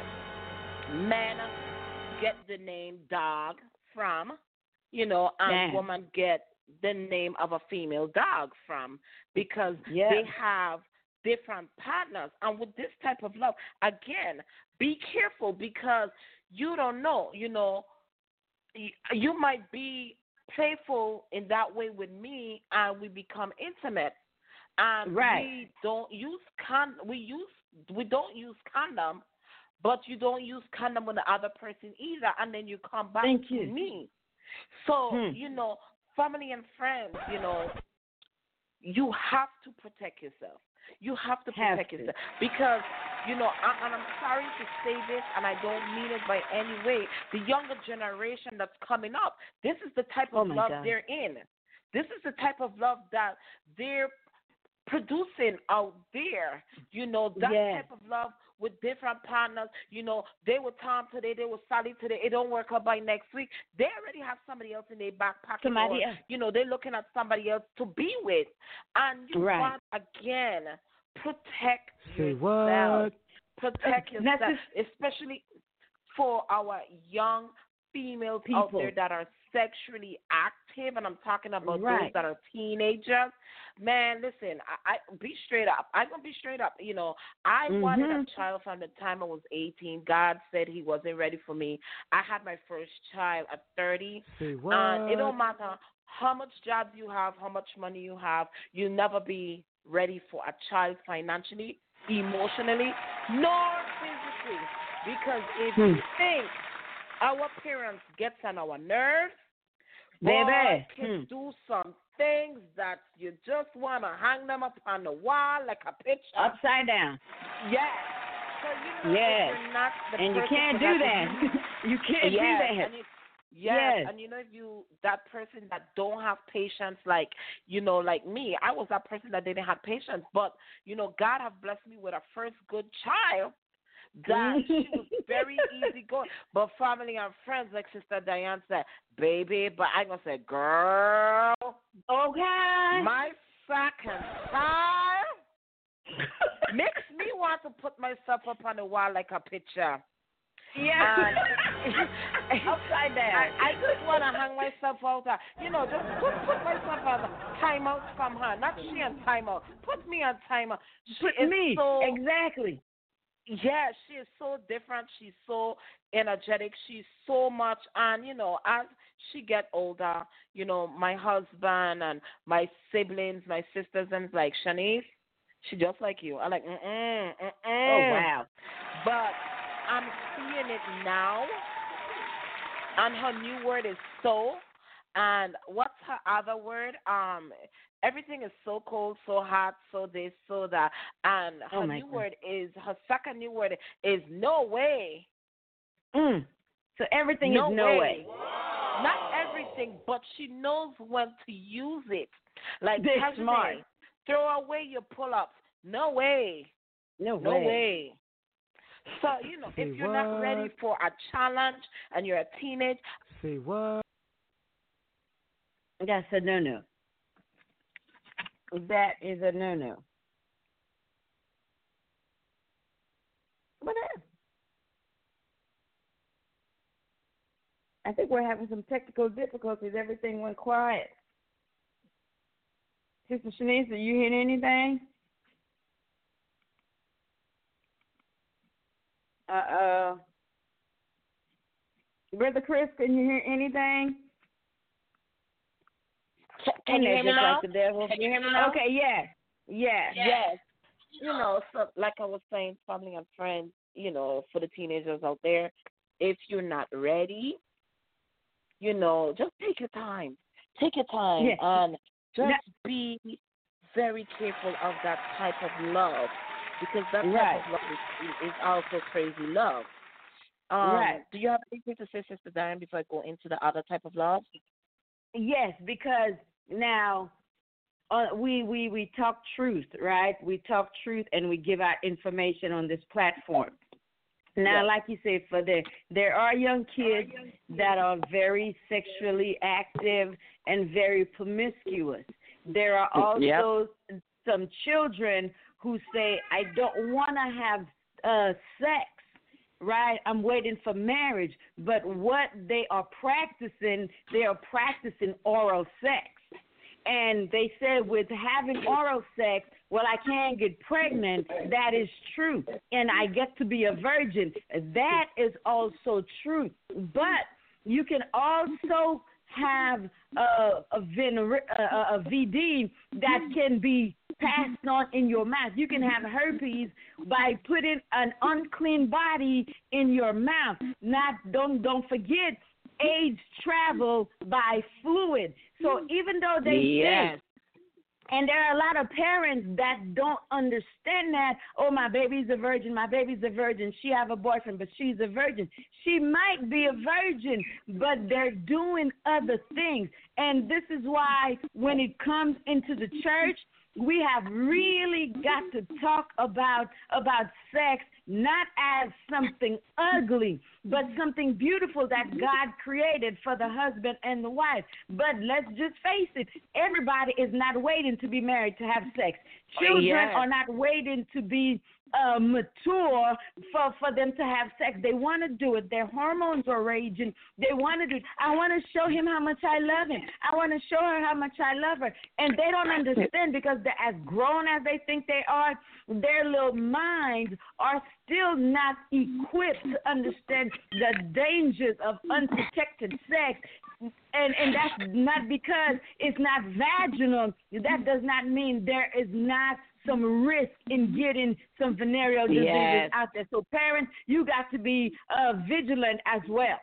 men get the name dog from, you know, and
Yeah.
women get the name of a female dog from because
Yeah.
they have different partners. And with this type of love, again, be careful because you don't know, you know, you, you might be playful in that way with me and we become intimate. And
Right.
we don't use con we use we don't use condom, but you don't use condom with the other person either, and then you come back
Thank
to
you.
me. So,
Hmm.
you know, family and friends, you know, you have to protect yourself. You have to
Have
protect
to.
yourself because, you know, I, and I'm sorry to say this, and I don't mean it by any way. The younger generation that's coming up, this is the type
Oh,
of
my
love
God.
they're in. This is the type of love that they're producing out there. You know, that
Yeah.
type of love with different partners. You know, they were Tom today, they were Sally today. It don't work out by next week. They already have somebody else in their back pocket.
Somebody
or,
else.
You know, they're looking at somebody else to be with. And you
Right.
want, again, protect
Say
yourself.
what?
Protect
That's
yourself,
just-
especially for our young females out
People.
there that are sexually active, and I'm talking about
Right.
those that are teenagers. Man, listen, I, I be straight up. I'm gonna be straight up. You know, I wanted a
Mhm.
child from the time I was eighteen. God said He wasn't ready for me. I had my first child at thirty.
Say what?
And it don't matter how much job you have, how much money you have, you'll never be ready for a child financially, emotionally, nor physically. Because if
Hmm.
you think our parents gets on our nerves, boy,
Baby.
can
Hmm.
do some things that you just want to hang them up on the wall like a picture.
Upside down.
Yeah. So you know
Yes.
if you're not the
And you
person
can't
for
do
that,
that.
you-
You can't
yes,
do that.
And if, yes,
Yes.
and you know if you that person that don't have patience, like you know, like me, I was that person that didn't have patience, but you know, God have blessed me with a first good child that she was very easy going. But family and friends, like Sister Diane said, baby, but I gonna say, girl,
Okay.
my second child makes me want to put myself up on the wall like a picture.
Yeah.
And
Upside down.
I, I just want to hang myself out there. You know, just put, put myself on timeout from her. Not she on timeout. Put me on timeout. She
Put
is
me.
so,
Exactly.
yeah, she is so different. She's so energetic. She's so much. And, you know, as she get older, you know, my husband and my siblings, my sisters, and like, Shanice, she just like you. I'm like, mm-mm, mm-mm.
Oh, wow.
But I'm seeing it now. And her new word is so. And what's her other word? Um, everything is so cold, so hot, so this, so that. And her
Oh, my
new
God.
word is, her second new word is no way.
Mm. So everything
No
is no
way.
way.
Not everything, but she knows when to use it. Like,
They're
Tajane,
smart.
throw away your pull-ups. No way.
No,
No
way.
way. So, you know,
Say
if you're not ready
what?
for a challenge and you're a teenage,
Say what?
That's a no-no. That is a no-no. What else? I think we're having some technical difficulties. Everything went quiet. Sister Shanice, are you hearing anything? Uh-oh. Brother Chris, can you hear anything?
Can you hear me now?
Like the devil.
Can you hear me now?
Okay, yes. Yes.
Yes. You know, so like I was saying, family and friends, you know, for the teenagers out there, if you're not ready, you know, just take your time. Take your time
yes.
and just
now,
be very careful of that type of love, because that type
right.
of love is, is also crazy love. Um,
right.
Do you have anything to say, Sister Diane, before I go into the other type of love?
Yes, because now uh, we, we, we talk truth, right? We talk truth and we give out information on this platform. Now, yes. like you said, for the there are young kids that are very sexually active and very promiscuous. There are also yep. some children who say, I don't want to have uh, sex, right? I'm waiting for marriage. But what they are practicing, they are practicing oral sex. And they said with having oral sex, well, I can't get pregnant. That is true. And I get to be a virgin. That is also true. But you can also have a, a, vener- a, a V D that can be passed on in your mouth. You can have herpes by putting an unclean body in your mouth. Not don't don't forget, AIDS travel by fluid. So even though they
yes.
say, and there are a lot of parents that don't understand that, oh, my baby's a virgin, my baby's a virgin, she have a boyfriend, but she's a virgin. She might be a virgin, but they're doing other things. And this is why when it comes into the church, we have really got to talk about about sex not as something ugly, but something beautiful that God created for the husband and the wife. But let's just face it, everybody is not waiting to be married to have sex. Children
yes.
are not waiting to be uh, mature for, for them to have sex. They want to do it. Their hormones are raging. They want to do it. I want to show him how much I love him. I want to show her how much I love her. And they don't understand because they're as grown as they think they are, their little minds are still not equipped to understand the dangers of unprotected sex. And and that's not because it's not vaginal. That does not mean there is not some risk in getting some venereal diseases
yes.
out there. So parents, you got to be uh, vigilant as well.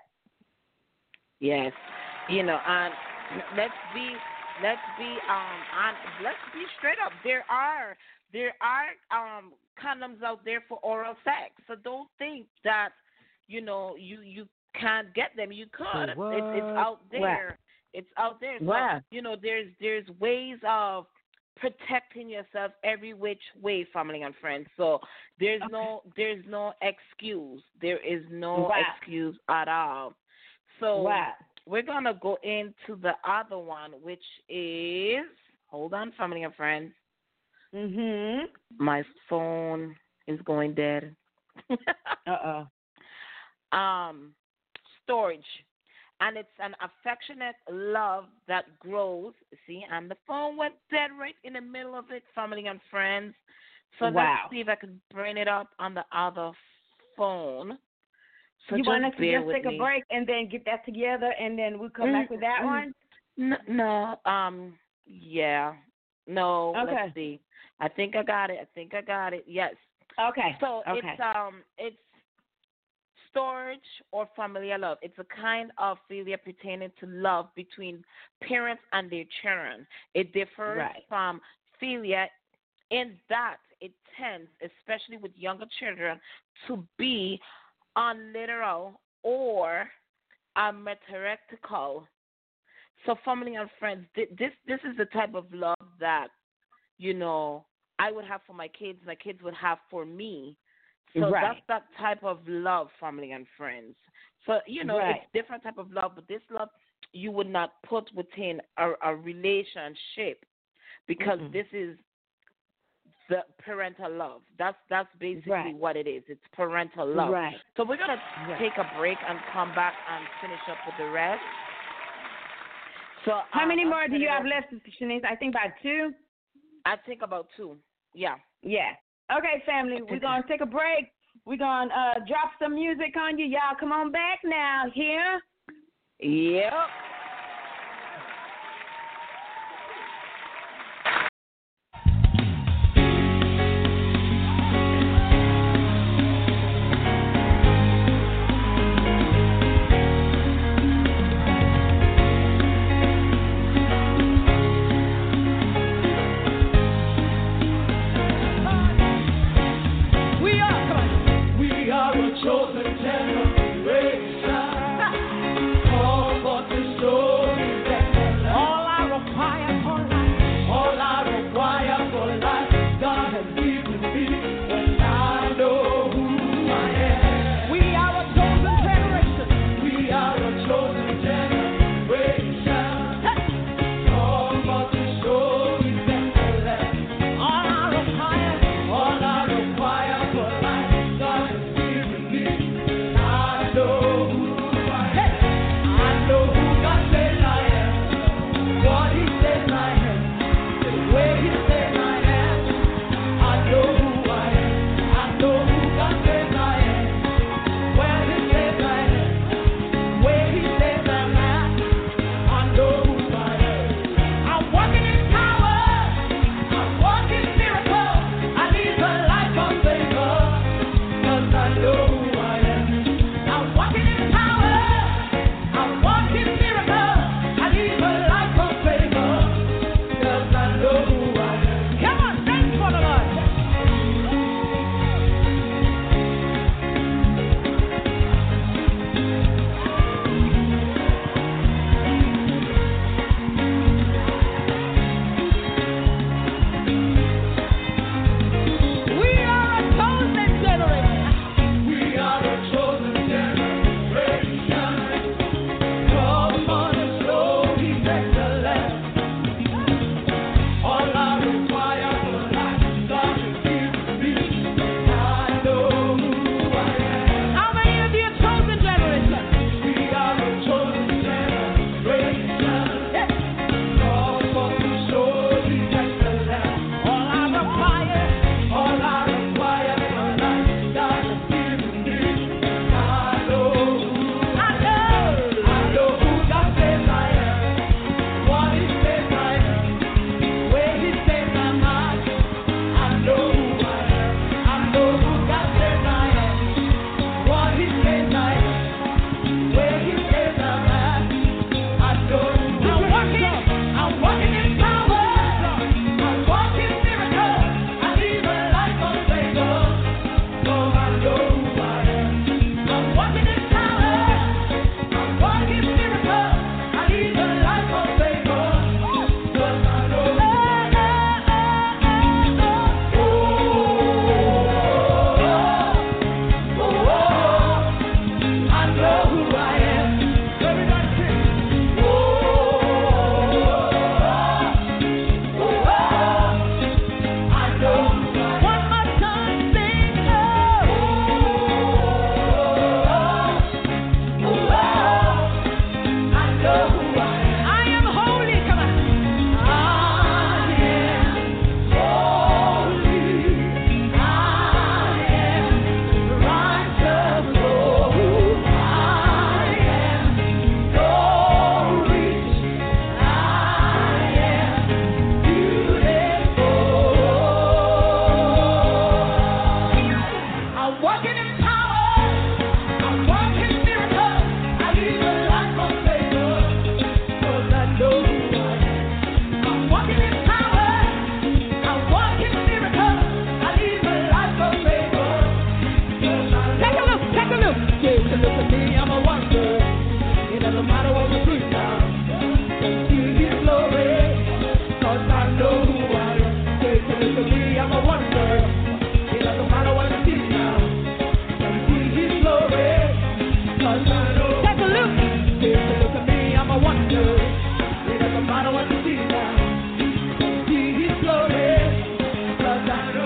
Yes, you know, and let's be let's be um on let's be straight up. There are there are um condoms out there for oral sex. So don't think that you know you you can't get them. You could. It, it's out there.
Wow.
It's out there. So,
wow.
you know, there's there's ways of protecting yourself every which way, family and friends. So there's okay. no there's no excuse. There is no
wow.
excuse at all. So
wow.
we're gonna go into the other one, which is hold on, family and friends.
Mhm.
My phone is going dead.
uh
oh. Um. Storage, and it's an affectionate love that grows. See, and the phone went dead right in the middle of it, family and friends. So
wow.
let's see if I can bring it up on the other phone. So
you want us to just take
me.
a break and then get that together, and then we'll come mm-hmm. back with that one?
No, no, um, yeah, no.
Okay.
Let's see. I think I got it. I think I got it. Yes.
Okay.
So
okay.
it's um, it's. Storage or familiar love. It's a kind of philia pertaining to love between parents and their children. It differs
right.
from philia in that it tends, especially with younger children, to be unliteral or amateuristical. So, family and friends, this this is the type of love that, you know, I would have for my kids, my kids would have for me. So
right.
that's that type of love, family and friends. So, you know,
right.
it's different type of love, but this love you would not put within a, a relationship because mm-hmm. this is the parental love. That's that's basically
Right.
what it is. It's parental love.
Right.
So we're gonna
Right.
take a break and come back and finish up with the rest. So
How
um,
many
I'll
more do
turn
you
it
have
over-
left, Shanice? I think about two.
I think about two. Yeah.
Yeah. Okay, family, we're going to take a break. We're going to uh, drop some music on you. Y'all come on back now. Here.
Yep.
We are, come on. We are a chosen generation. Called forth to show His excellence. All I require for life. All I require for life. God has given me, and I know who I am. We are a chosen generation. We are a chosen generation. Called forth to show His excellence. All I require, all I require for life. God has given me, and I know who I am. I know who God says I am, what He says I am, the way He says I am. I know who I am. I know who God says I am, where He says I am, where He says I'm at. I know who I am. I'm walking in power. I'm walking miracles. I live a life of favor, 'cause I know who I am. I'm walking in power. I'm walking miracles. I live a life of favor, 'cause I know who I am. Come on, thanks for the Lord. We are a chosen generation. We are a chosen generation. Come on and show His excellence. All I require for life, God has given me. I know who I am. How many of you are chosen generation? We are a chosen generation. Come on to show His excellence. All I require, all I require for life, God has given me. I know who I know. I know who God says I am, what He says I am, where He says I'm at. I know who I am. I know who God says I am, what He says I am, where He says I'm at. I know who I'm walking. I'm walking in power. I'm walking miracles. I live a life of favor. Oh, I know who I am. I'm walking in power. I'm walking miracles. I live a life of favor. 'Cause I know who I am. Oh, oh, oh, I know who I am. Everybody sing. Oh, oh, oh, I know who I am. One more time, sing. Oh, oh, oh, I know who I am. I am holy. Come on. I am holy. I am righteous. Oh, I am glorious. I am beautiful. I'm walking in power. I'm walking miracles. I live a life of favor, 'cause I know who I am. I'm walking in power. I'm walking miracles. I live a life of favor, 'cause I know. Take a look. Take a look. Take a look at me. I'm a wonder. It doesn't matter what you do now. Just see His glory, 'cause I know who I am. Take a look at me. I'm a wonder. It doesn't matter what you see now. Just see His glory, 'cause I know. Take a look. Take a look at me. I'm a wonder. It doesn't matter what you see now. Just see His glory, 'cause I know.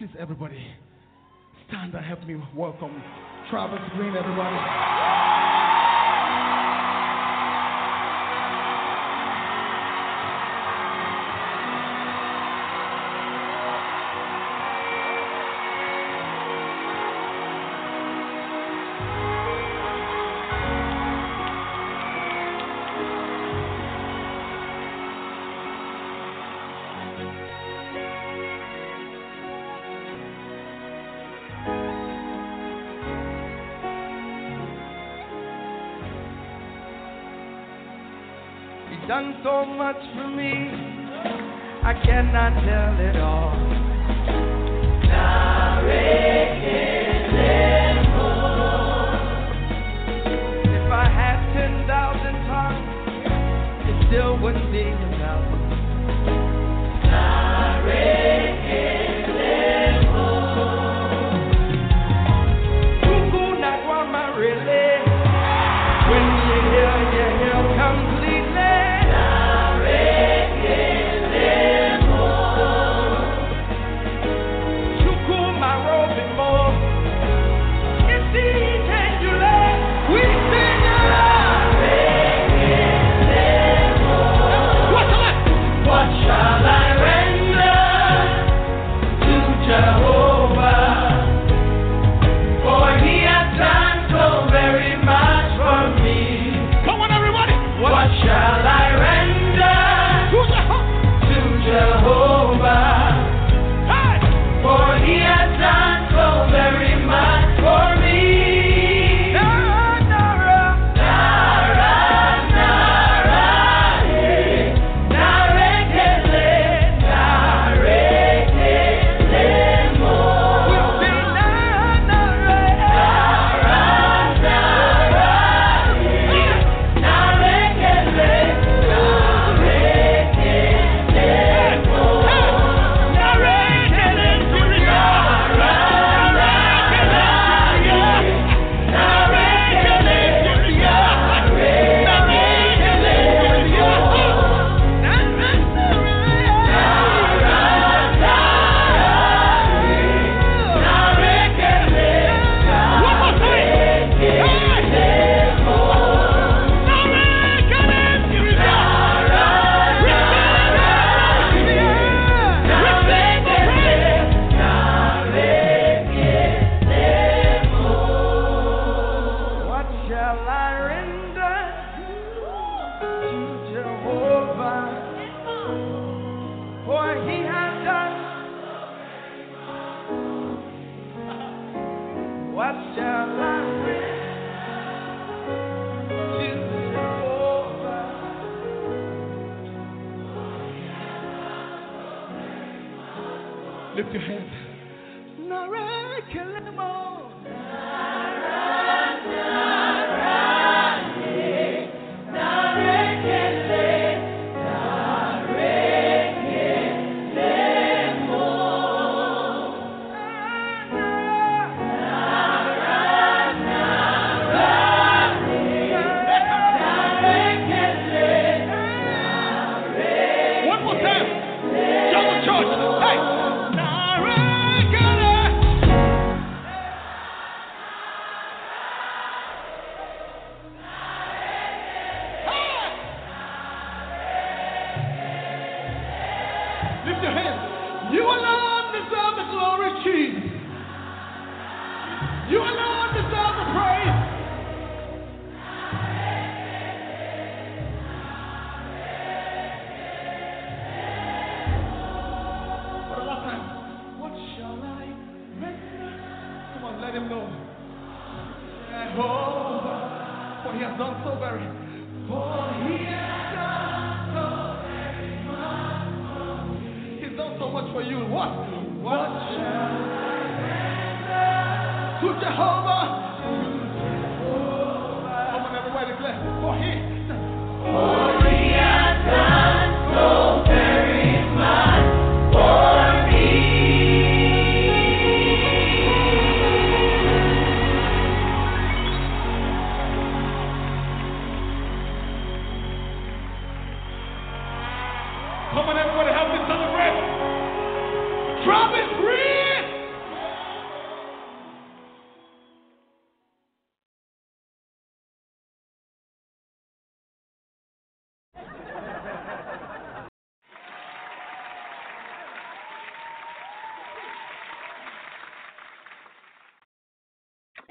Please, everybody, stand and help me welcome Travis Green, everybody.
Done so much for me, I cannot tell it all. If I had ten thousand tongues, it still wouldn't be enough. Cuckoo, not one my really. When you hear, you hear completely. Lift your hands. Nara, kill them all. Nara, Nara, Nara, kill One more time. Shout church. Hey. Lift your hands. You alone deserve the glory, Jesus. You alone deserve the praise. For the last time, what shall I render? Come on, let him know. Jehovah, for he has done so very. For he has done so very much. He's done so much for you. What? What shall I render to Jehovah? Come on, everybody declare. For he, for he has done so very much for me. Come on, everybody, help me celebrate. Travis Green!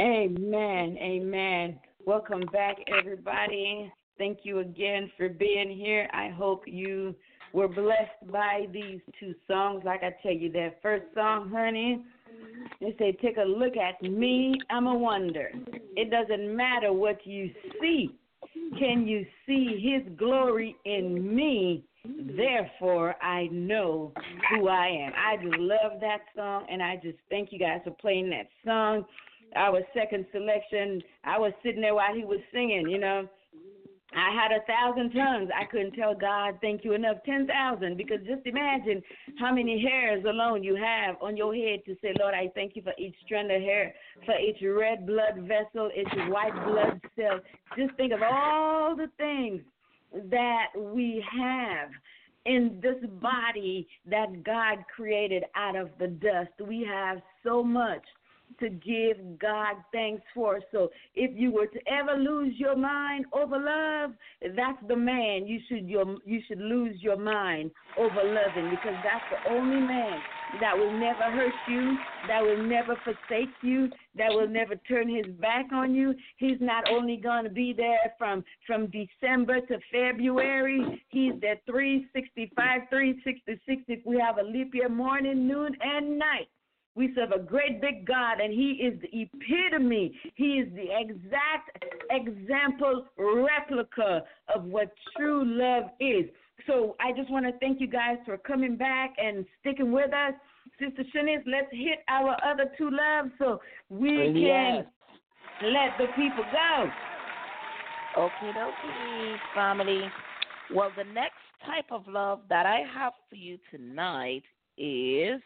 Amen. Amen. Welcome back, everybody. Thank you again for being here. I hope you were blessed by these two songs. Like I tell you, that first song, honey, they say, take a look at me, I'm a wonder. It doesn't matter what you see. Can you see his glory in me? Therefore, I know who I am. I just love that song, and I just thank you guys for playing that song. Our second selection, I was sitting there while he was singing, you know. I had a thousand tongues. I couldn't tell God thank you enough. Ten thousand, because just imagine how many hairs alone you have on your head to say, Lord, I thank you for each strand of hair, for each red blood vessel, each white blood cell. Just think of all the things that we have in this body that God created out of the dust. We have so much to give God thanks for. So if you were to ever lose your mind over love, that's the man you should your you should lose your mind over loving, because that's the only man that will never hurt you, that will never forsake you, that will never turn his back on you. He's not only going to be there from from December to February. He's there three sixty-five, three sixty-six if we have a leap year, morning, noon, and night. We serve a great big God, and he is the epitome. He is the exact example replica of what true love is. So I just want to thank you guys for coming back and sticking with us. Sister Shanice, let's hit our other two loves so we
Yes.
can let the people go.
Okay, okay, family. Well, the next type of love that I have for you tonight is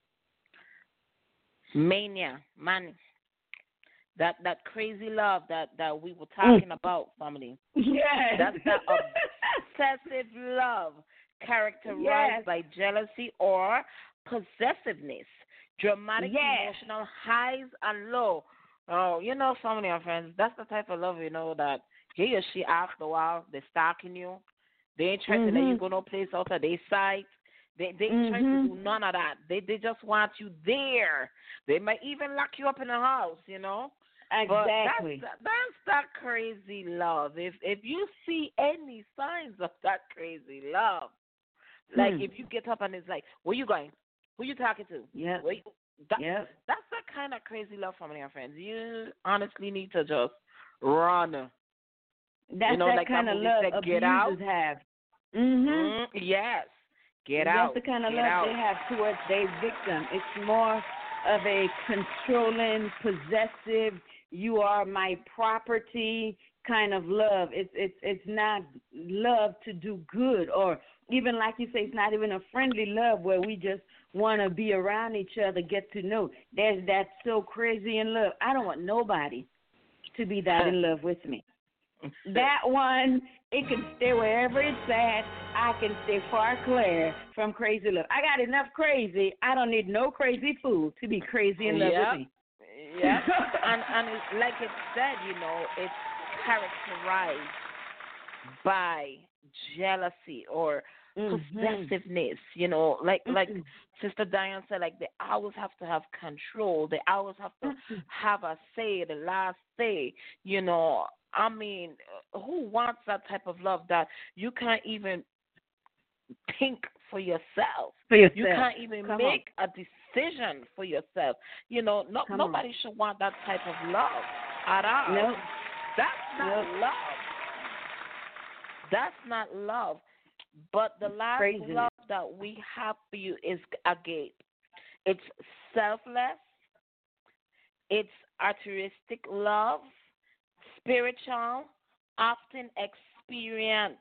mania, man. That that crazy love that, that we were talking mm. about, family.
Yes.
That's that obsessive love characterized
yes.
by jealousy or possessiveness, dramatic
yes.
emotional highs and low. Oh, you know, family and friends, that's the type of love, you know, that he or she, after a while, they're stalking you. They ain't trying
mm-hmm.
to let you go no place out of their sight. They they ain't
mm-hmm.
trying to do none of that. They they just want you there. They might even lock you up in the house, you know.
Exactly.
But that's, that's that crazy love. If if you see any signs of that crazy love, like
hmm.
if you get up and it's like, where you going? Who you talking to?
Yeah.
That,
yep.
That's the kind of crazy love from your friends. You honestly need to just run.
That's
you know,
that
like
kind
that
of
movie
love
said, Get
abusers
Out.
have. Mm-hmm.
Mm, yes. Get
That's
out.
the kind of
Get
love
out.
they have towards their victim. It's more of a controlling, possessive, you are my property kind of love. It's it's it's not love to do good, or even like you say, it's not even a friendly love where we just want to be around each other, get to know. There's that so crazy in love. I don't want nobody to be that in love with me. That one, it can stay wherever it's at. I can stay far clear from crazy love. I got enough crazy. I don't need no crazy fool to be crazy in love
yep.
with me.
Yeah, and and it, like it said, you know, it's characterized by jealousy or
mm-hmm.
possessiveness. You know, like
mm-hmm.
like Sister Diane said, like they always have to have control. They always have to
mm-hmm.
have a say, the last say. You know, I mean, who wants that type of love that you can't even think for yourself?
For yourself.
You can't even
Come
make
on.
a decision for yourself. You know, no, nobody
on.
should want that type of love at all.
Nope.
That's not
nope.
love. That's not love. But the last
Crazy.
love that we have for you is agape. It's selfless. It's altruistic love, spiritual, often experienced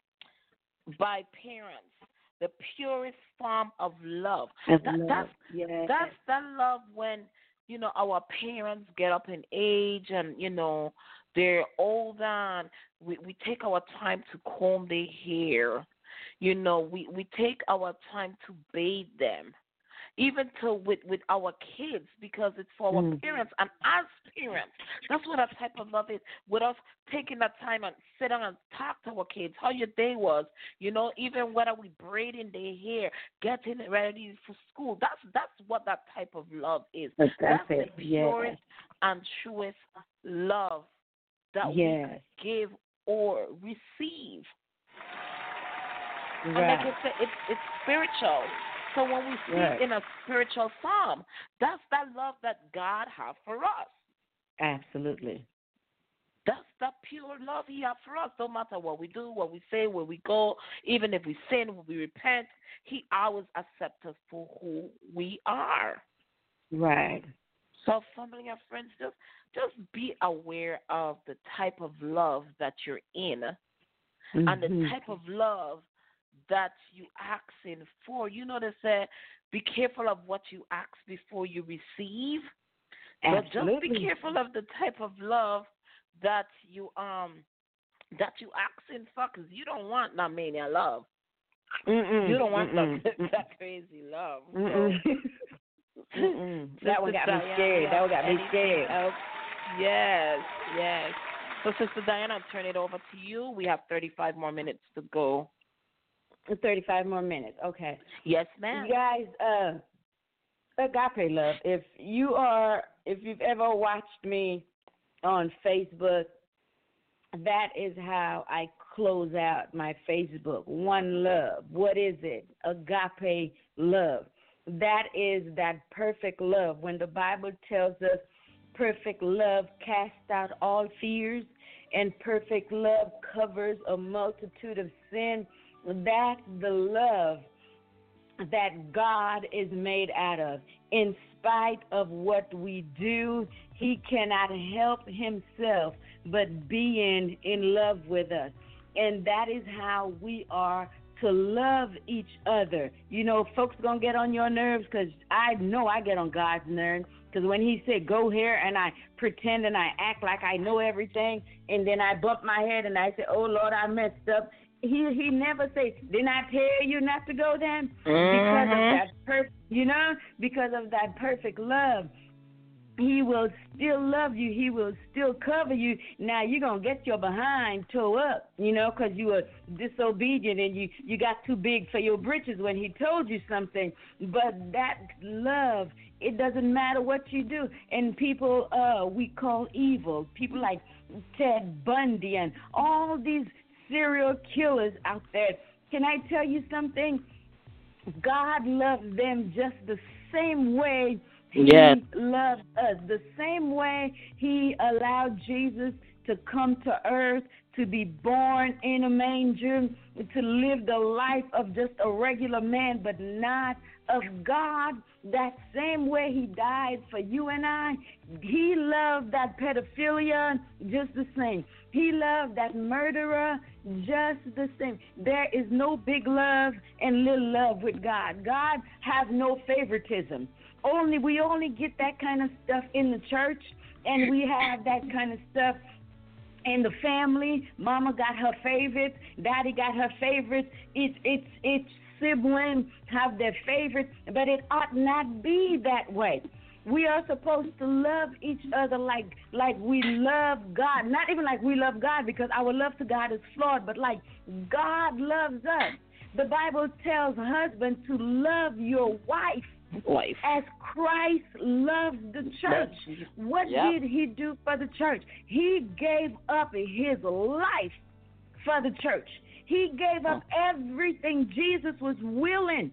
by parents. The purest form of love.
Of
That,
love.
That's
yes.
that's that love when, you know, our parents get up in age and, you know, they're older and we, we take our time to comb their hair. You know, we, we take our time to bathe them. even to with, with our kids, because it's for our
Mm.
parents. And as parents, that's what that type of love is, with us taking that time and sit down and talk to our kids, how your day was, you know, even whether we braiding their hair, getting it ready for school. That's that's what that type of love is.
That's,
That's
that's it.
the
Yes.
purest and truest love that
Yes.
we could give or receive. And
Right.
like I said, it's it's spiritual. So when we see
Right.
in a spiritual psalm, that's that love that God has for us.
Absolutely.
That's that pure love He has for us. No matter what we do, what we say, where we go, even if we sin, when we repent, He always accepts us for who we are.
Right.
So, family and friends, just just be aware of the type of love that you're in,
Mm-hmm.
and the type of love that you asking for. You know, they say, be careful of what you ask before you receive. But
Absolutely.
just be careful of the type of love that you um that you asking for, because you don't want that mania love.
Mm-mm.
You don't want
Mm-mm.
that, that crazy love.
Mm-mm.
So,
Mm-mm. That one got me
Diana,
scared. That one got me
anything
scared.
else? Yes, yes. So, Sister Diana, I'll turn it over to you. We have thirty-five more minutes to go.
thirty-five more minutes. Okay.
Yes, ma'am.
You guys, uh, agape love. If you are, if you've ever watched me on Facebook, that is how I close out my Facebook. One love. What is it? Agape love. That is that perfect love. When the Bible tells us perfect love casts out all fears, and perfect love covers a multitude of sin, that's the love that God is made out of. In spite of what we do, He cannot help Himself but being in love with us. And that is how we are to love each other. You know, folks going to get on your nerves, because I know I get on God's nerves, because when He said go here and I pretend and I act like I know everything, and then I bump my head and I say, oh, Lord, I messed up. He he never says, didn't I tell you not to go there?
Mm-hmm.
Because of that perfect, you know, because of that perfect love. He will still love you. He will still cover you. Now, you're going to get your behind toe up, you know, because you were disobedient and you, you got too big for your britches when He told you something. But that love, it doesn't matter what you do. And people uh, we call evil, people like Ted Bundy and all these serial killers out there. Can I tell you something? God loved them just the same way He
Yes.
loved us. The same way He allowed Jesus to come to earth, to be born in a manger, to live the life of just a regular man, but not of God. That same way He died for you and I. He loved that pedophilia just the same. He loved that murderer just the same. There is no big love and little love with God. God has no favoritism. Only we only get that kind of stuff in the church, and we have that kind of stuff in the family. Mama got her favorites, Daddy got her favorites. It's it's it's siblings have their favorites, but it ought not be that way. We are supposed to love each other like like we love God. Not even like we love God, because our love to God is flawed, but like God loves us. The Bible tells husbands to love your wife
Wife.
as Christ loved the church. What
Yep.
did He do for the church? He gave up His life for the church. He gave up everything. Jesus was willing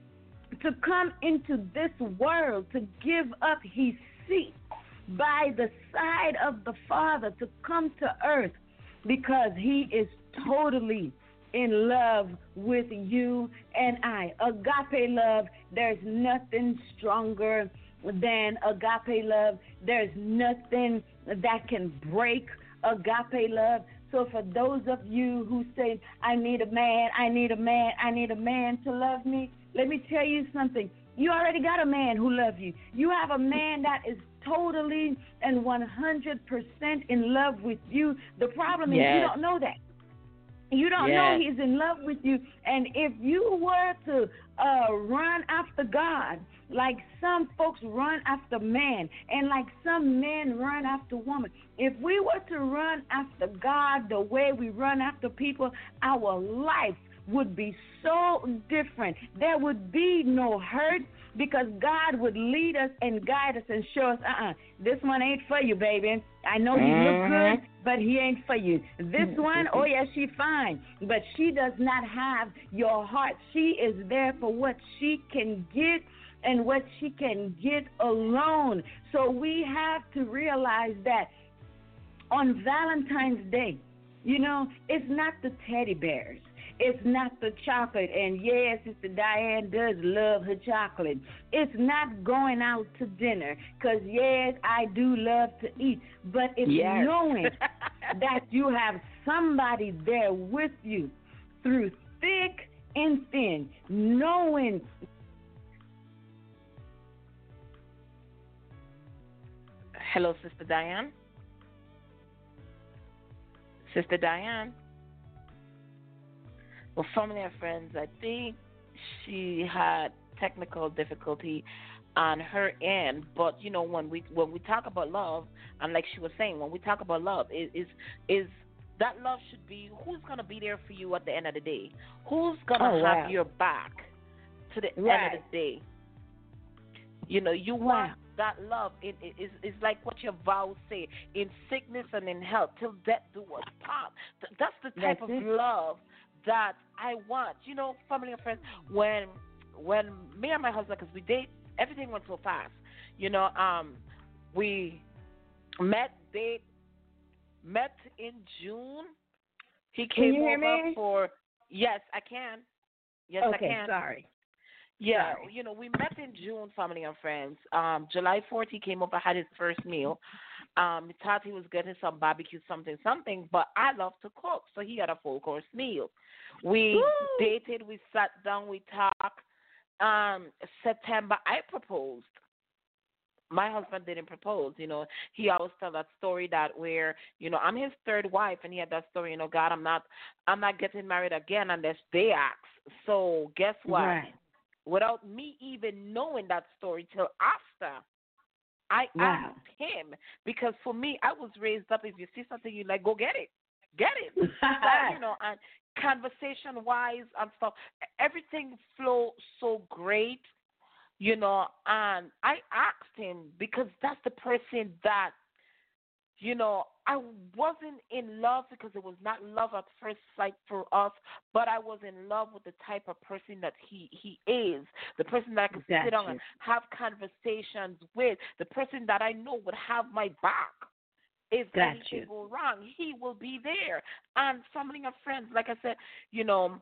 to come into this world, to give up His seat by the side of the Father, to come to earth, because He is totally in love with you and I. Agape love, there's nothing stronger than agape love. There's nothing that can break agape love. So for those of you who say, I need a man, I need a man, I need a man to love me, let me tell you something. You already got a man who loves you. You have a man that is totally and one hundred percent in love with you. The problem is
Yes.
you don't know that. You don't
Yes.
know he's in love with you. And if you were to uh, run after God, like some folks run after man, and like some men run after woman, if we were to run after God the way we run after people, our life would be so different. There would be no hurt because God would lead us and guide us and show us, uh-uh, this one ain't for you, baby. I know he look good, but he ain't for you. This one, oh, yeah, she fine, but she does not have your heart. She is there for what she can get and what she can get alone. So we have to realize that on Valentine's Day, you know, it's not the teddy bears. It's not the chocolate, and yes, Sister Diane does love her chocolate. It's not going out to dinner, because yes, I do love to eat, but it's
Yes.
knowing that you have somebody there with you through thick and thin, knowing.
Hello, Sister Diane. Sister Diane. Well, family and friends, I think she had technical difficulty on her end. But you know, when we when we talk about love, and like she was saying, when we talk about love, is is, is that love should be who's gonna be there for you at the end of the day? Who's gonna
Oh,
have
wow.
your back to the
Right.
end of the day? You know, you
Wow.
want that love. It is it, it's like what your vows say: in sickness and in health, till death do us part. Th- That's the type
That's
of
it.
love that I want. You know, family and friends, when when me and my husband, because we date, everything went so fast. You know, um, we met, date, met in June. He
Can
came
you hear
over
me?
for, yes, I can. Yes,
Okay,
I can.
sorry.
Yeah,
Sorry.
you know, we met in June, family and friends. Um, July fourth, he came over, had his first meal. Um, he thought he was getting some barbecue, something, something, but I love to cook, so he had a full course meal. We
Woo!
dated, we sat down, we talked. Um, September, I proposed. My husband didn't propose, you know. He always tell that story that where, you know, I'm his third wife, and he had that story, you know, God, I'm not, I'm not getting married again unless they ask. So guess what?
Right.
Without me even knowing that story till after, I
Wow.
asked him, because for me, I was raised up, if you see something you like, go get it. Get it. So, you know, and conversation-wise and stuff, everything flowed so great, you know, and I asked him because that's the person that, you know, I wasn't in love because it was not love at first sight for us, but I was in love with the type of person that he, he is, the person that I could sit down
Gotcha.
and have conversations with, the person that I know would have my back. If
Gotcha.
anything go wrong, he will be there. And family and friends, like I said, you know,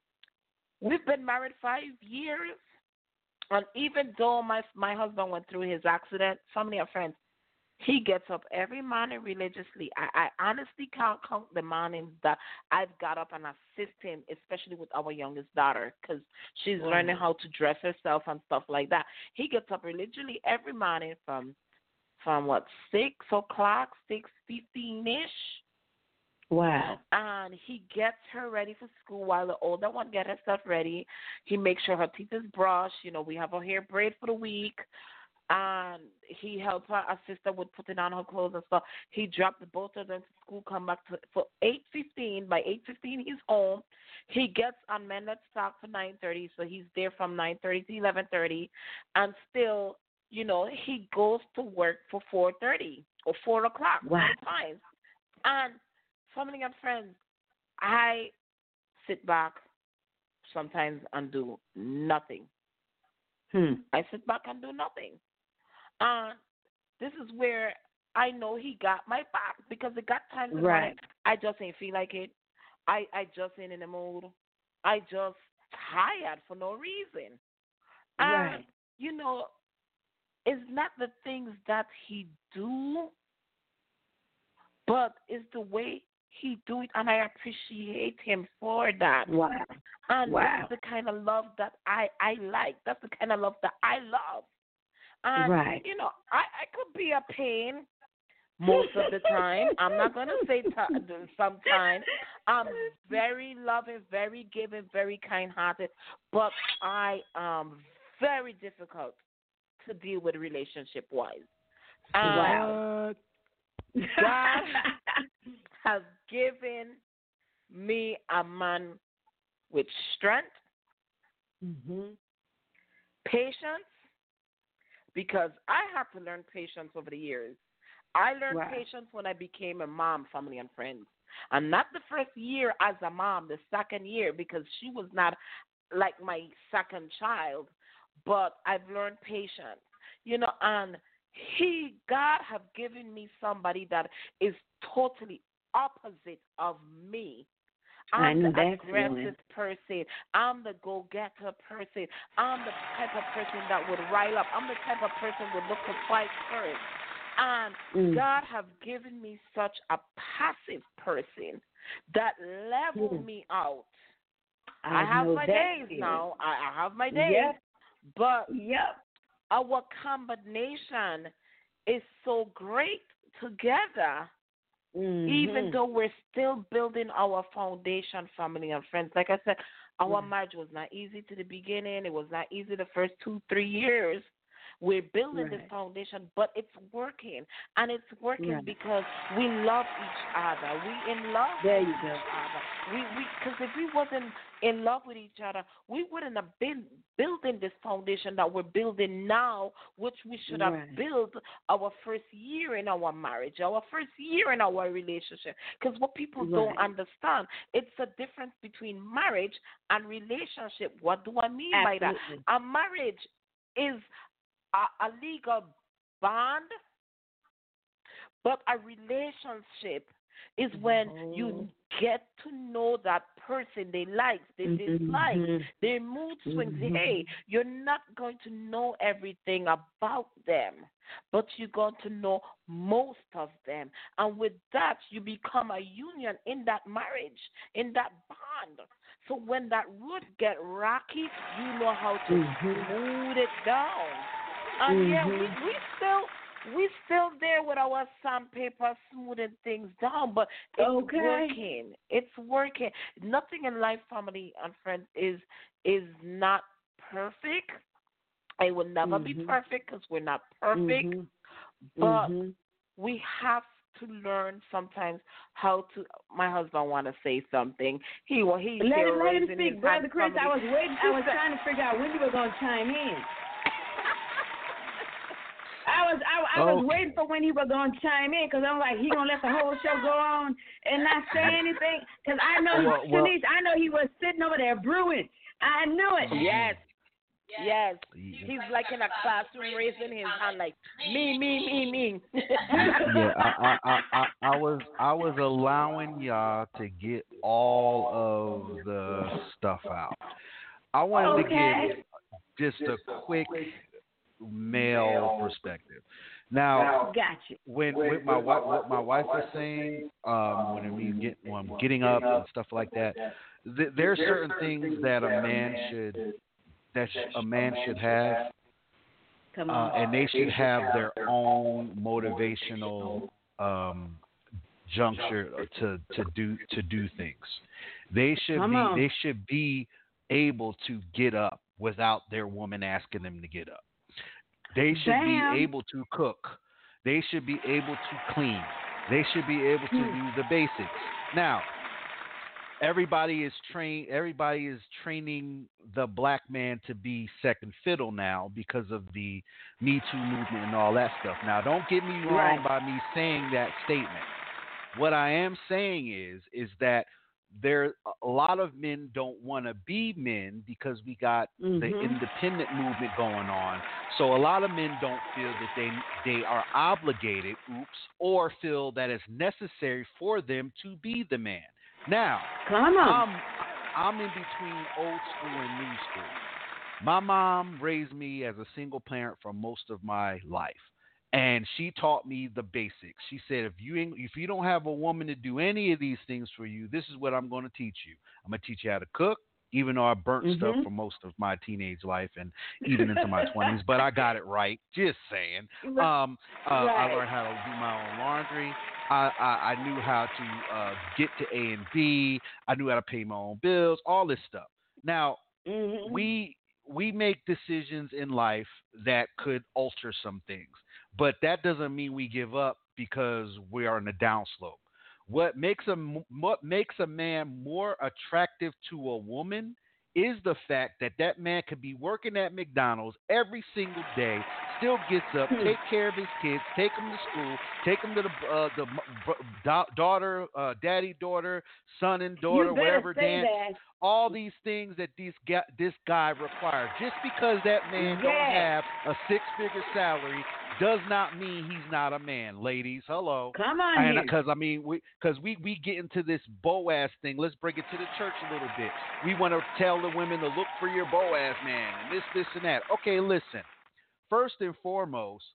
we've been married five years, and even though my my husband went through his accident, family and friends, he gets up every morning religiously. I, I honestly can't count the mornings that I've got up and assist him, especially with our youngest daughter, because she's
Wow.
learning how to dress herself and stuff like that. He gets up religiously every morning from, from what, six o'clock, six fifteen-ish.
Wow.
And he gets her ready for school while the older one gets herself ready. He makes sure her teeth is brushed. You know, we have her hair braid for the week. And he helps her, assist her with putting on her clothes and stuff. He dropped the both of them to school, come back to, for eight fifteen. By eight fifteen, he's home. He gets on Men Let's Talk for nine thirty, so he's there from nine thirty to eleven thirty. And still, you know, he goes to work for four thirty or four o'clock
Wow.
sometimes. And family and friends, I sit back sometimes and do nothing.
Hmm.
I sit back and do nothing. And this is where I know he got my back, because it got times in
Right.
life I just ain't feel like it. I, I just ain't in the mood. I just tired for no reason. And,
Right.
you know, it's not the things that he do, but it's the way he do it, and I appreciate him for that.
Wow.
And
Wow.
that's the kind of love that I, I like. That's the kind of love that I love. And,
Right.
you know, I, I could be a pain, most of the time. I'm not going to say t- sometimes. I'm very loving, very giving, very kind-hearted, but I am very difficult to deal with relationship-wise. Um,
Wow.
God has given me a man with strength,
Mm-hmm.
patience, because I had to learn patience over the years. I learned
Wow.
patience when I became a mom, family, and friends. And not the first year as a mom, the second year, because she was not like my second child, but I've learned patience. You know, and he, God have given me somebody that is totally opposite of me.
I
I'm
knew
the
that
aggressive
feeling.
person. I'm the go-getter person. I'm the type of person that would rile up. I'm the type of person would look to fight first. And
Mm.
God have given me such a passive person that leveled
Mm.
me out.
I,
I have
know
my
that
days
feeling.
now. I, I have my days.
Yep.
But
Yep.
our combination is so great together.
Mm-hmm.
Even though we're still building our foundation, family and friends. Like I said, our
Yeah.
marriage was not easy to the beginning. It was not easy the first two, three years. We're building this
Right.
foundation, but it's working. And it's working
Right.
because we love each other. We in love
There
with
you
each
go.
other. We we because if we wasn't in love with each other, we wouldn't have been building this foundation that we're building now, which we should have
Right.
built our first year in our marriage, our first year in our relationship. Because what people don't
Right.
understand, it's a difference between marriage and relationship. What do I mean by that?
Absolutely.
A marriage is a, a legal bond, but a relationship is when you get to know that person, they like, they dislike,
Mhm.
their mood swings.
Mhm.
Hey, you're not going to know everything about them, but you're going to know most of them. And with that, you become a union in that marriage, in that bond. So when that road get rocky, you know how to
Mhm.
smooth it down. And yeah, we,
Mhm.
we still we still there with our sandpaper smoothing things down, but it's
Okay.
working. It's working. Nothing in life, family and friends, is is not perfect. It will never be
Mhm.
perfect because we're not perfect.
Mhm.
But
Mhm.
we have to learn sometimes how to. My husband want to say something. He well, he's
Let
here
him let him
raising
speak,
his
brother
hand.
Chris. I was
Somebody-
waiting. I was trying to figure out when you were going to chime in. I was I, I was
Okay.
waiting for when he was going to chime in because I'm like he gonna let the whole show go on and not say anything because I know
Well, well-
Shanice, I know he was sitting over there brewing. I knew it.
Yes. Yes. He's like in a classroom raising his hand like me, me, me, me.
Yeah, I, I, I, I, I was I was allowing y'all to get all of the stuff out. I wanted
Okay.
to give just a quick male perspective. Now,
Gotcha.
when with my wife, what my wife was saying, um, when I mean get, when I'm getting up and stuff like that, th- there are certain things that a man should that sh- a man should have,
Come
uh,
on.
and they should have their own motivational um, juncture to to do to do things. They should
Come
be
on.
they should be able to get up without their woman asking them to get up. They should
Bam.
be able to cook. They should be able to clean. They should be able to do the basics. Now, everybody is train everybody is training the black man to be second fiddle now because of the Me Too movement and all that stuff. Now, don't get me wrong
Right.
by me saying that statement. What I am saying is is that there a lot of men don't want to be men because we got the
Mhm.
independent movement going on. So a lot of men don't feel that they they are obligated, oops, or feel that it's necessary for them to be the man. Now,
Come on.
I'm I'm in between old school and new school. My mom raised me as a single parent for most of my life. And she taught me the basics. She said, if you ain't, if you don't have a woman to do any of these things for you, this is what I'm going to teach you. I'm going to teach you how to cook. even though I burnt
Mm-hmm.
stuff for most of my teenage life and even into my twenties. But I got it right. Just saying. Um, uh,
right.
I learned how to do my own laundry. I, I, I knew how to uh, get to A and B. I knew how to pay my own bills. All this stuff. Now
Mm-hmm.
we we make decisions in life that could alter some things, but that doesn't mean we give up because we are in a downslope. What makes a what makes a man more attractive to a woman is the fact that that man could be working at McDonald's every single day, still gets up, take care of his kids, take them to school, take them to the uh, the da- daughter, uh, daddy, daughter, son and daughter,
You better
wherever
say
dance.
that.
All these things that these guy, this guy requires. Just because that man
Yes.
don't have a six-figure salary does not mean he's not a man, ladies. Hello.
Come on
and
here.
Because I mean, we because we we get into this Boaz thing. Let's bring it to the church a little bit. We want to tell the women to look for your Boaz man and this, this, and that. Okay, listen. First and foremost,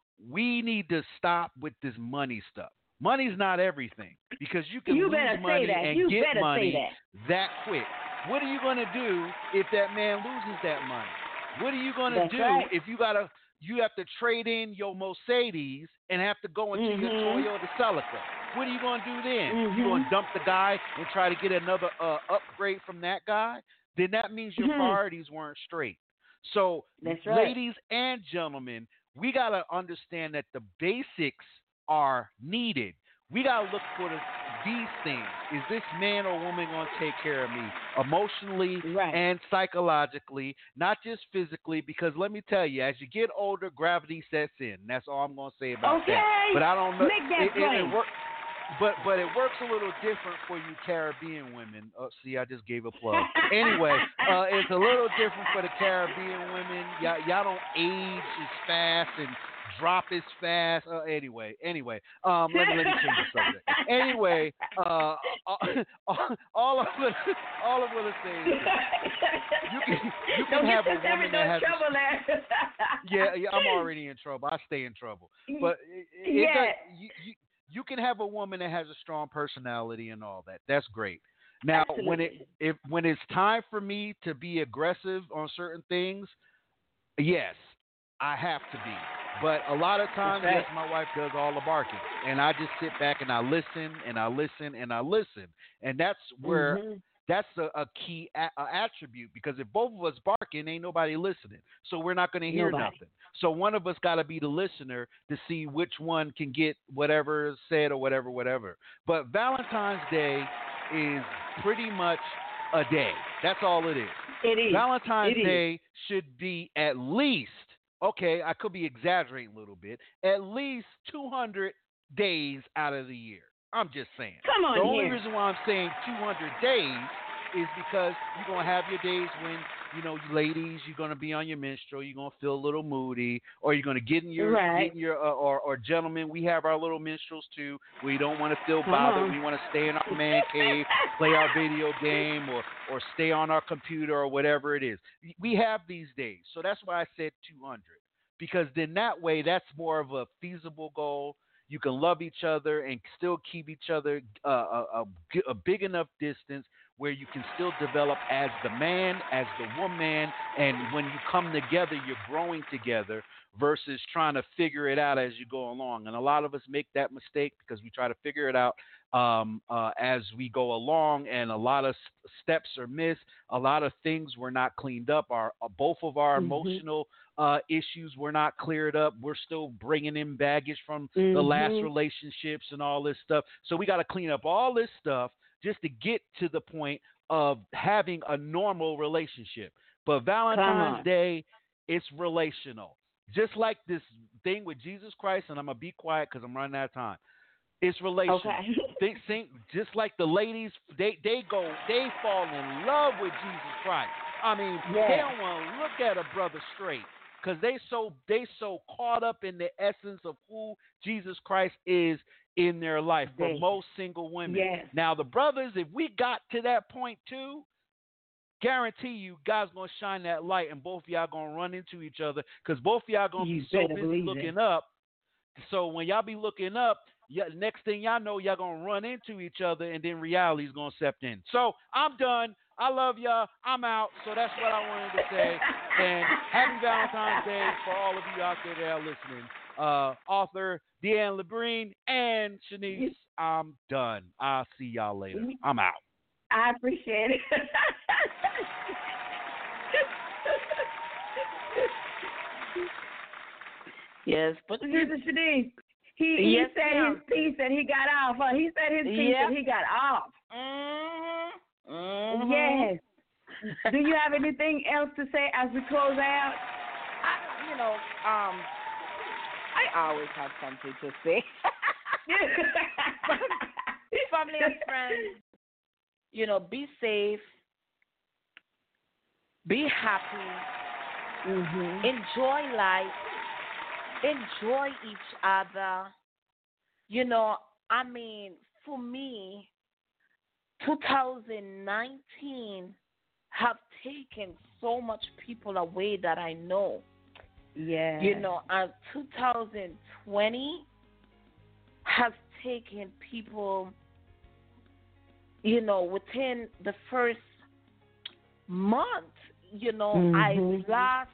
we need to stop with this money stuff. Money's not everything because you can
You
lose
better say
money
that.
and
You
get
better say
money
that.
that quick. What are you going to do if that man loses that money? What are you going to
That's
do
right.
if you got to you have to trade in your Mercedes and have to go into your
Mhm.
Toyota Celica? What are you going to do then? You
Mhm.
going to dump the guy and try to get another uh, upgrade from that guy? Then that means your
Mhm.
priorities weren't straight. So,
That's right.
ladies and gentlemen, we got to understand that the basics are needed. We got to look for the, these things. Is this man or woman going to take care of me emotionally
Right.
and psychologically, not just physically? Because let me tell you, as you get older, gravity sets in. That's all I'm going to say about
Okay.
that. But I don't know.
Make that
it, it, it
plain.
work, but but it works a little different for you Caribbean women. Oh, see, I just gave a plug. Anyway, uh, it's a little different for the Caribbean women. Y'all, y'all don't age as fast and drop as fast. Uh, anyway, anyway, um, let me let me change the subject. Anyway, uh, all, all of it, all of what I'm saying is you can you can
Don't
have
get
a
yourself
woman
in
that
no
has
trouble there.
yeah, yeah, I'm already in trouble. I stay in trouble, but it, it
Yeah.
does, you, you you can have a woman that has a strong personality and all that. That's great. Now, when it
Absolutely.
if when it's time for me to be aggressive on certain things, yes, I have to be. But a lot of times,
That's right.
yes, my wife does all the barking, and I just sit back and I listen and I listen and I listen, and that's where
Mhm.
that's a, a key a, a attribute, because if both of us barking, ain't nobody listening, so we're not going to hear
Nobody.
nothing. So one of us got to be the listener to see which one can get whatever is said or whatever, whatever. But Valentine's Day is pretty much a day. That's all it is.
It is.
Valentine's
It is.
Day should be at least, okay, I could be exaggerating a little bit, at least two hundred days out of the year. I'm just saying.
Come on
The only
here.
reason why I'm saying two hundred days is because you're going to have your days when, you know, you ladies, you're going to be on your menstrual, you're going to feel a little moody, or you're going to get in your,
Right.
get in your uh, or, or gentlemen, we have our little menstruals too. We don't want to feel
Come
bothered.
on.
We want to stay in our man cave, play our video game, or, or stay on our computer or whatever it is. We have these days. So that's why I said two hundred. Because then that way, that's more of a feasible goal. You can love each other and still keep each other uh, a, a, a big enough distance where you can still develop as the man, as the woman, and when you come together, you're growing together versus trying to figure it out as you go along. And a lot of us make that mistake because we try to figure it out um, uh, as we go along, and a lot of s- steps are missed. A lot of things were not cleaned up. Our uh, both of our
Mhm.
emotional uh, issues were not cleared up. We're still bringing in baggage from the last
Mhm.
relationships and all this stuff. So we got to clean up all this stuff just to get to the point of having a normal relationship. But Valentine's
on.
Day, it's relational. Just like this thing with Jesus Christ, and I'm going to be quiet because I'm running out of time. It's relational.
Okay.
They think just like the ladies, they, they go, they fall in love with Jesus Christ. I mean,
Yeah.
they don't want to look at a brother straight because they so they so caught up in the essence of who Jesus Christ is in their life for
They-
most single women.
Yes.
Now, the brothers, if we got to that point too, guarantee you guys going to shine that light and both of y'all going to run into each other because both of y'all going to
You
be so
better
busy
believe
looking
it.
up. So when y'all be looking up, Yeah, next thing y'all know, y'all gonna run into each other, and then reality's gonna step in. So I'm done. I love y'all. I'm out. So that's what I wanted to say. And happy Valentine's Day for all of you out there that are listening. Uh, author Deanne Lebrine and Shanice, I'm done. I'll see y'all later. I'm out.
I appreciate it.
Yes, but
Mister Shanice, he, he
yes,
said
ma'am.
his piece and he got off. Huh? He said his piece
Yep.
and he got off.
Mm-hmm. Mm-hmm.
Yes. Do you have anything else to say as we close out?
I, you know, um, I always have something to say. Family and friends, you know, be safe, be happy,
mm-hmm.
enjoy life, enjoy each other. You know, I mean, for me, two thousand nineteen have taken so much people away that I know.
Yeah.
You know, and two thousand twenty has taken people, you know, within the first month, you know,
mm-hmm.
I lost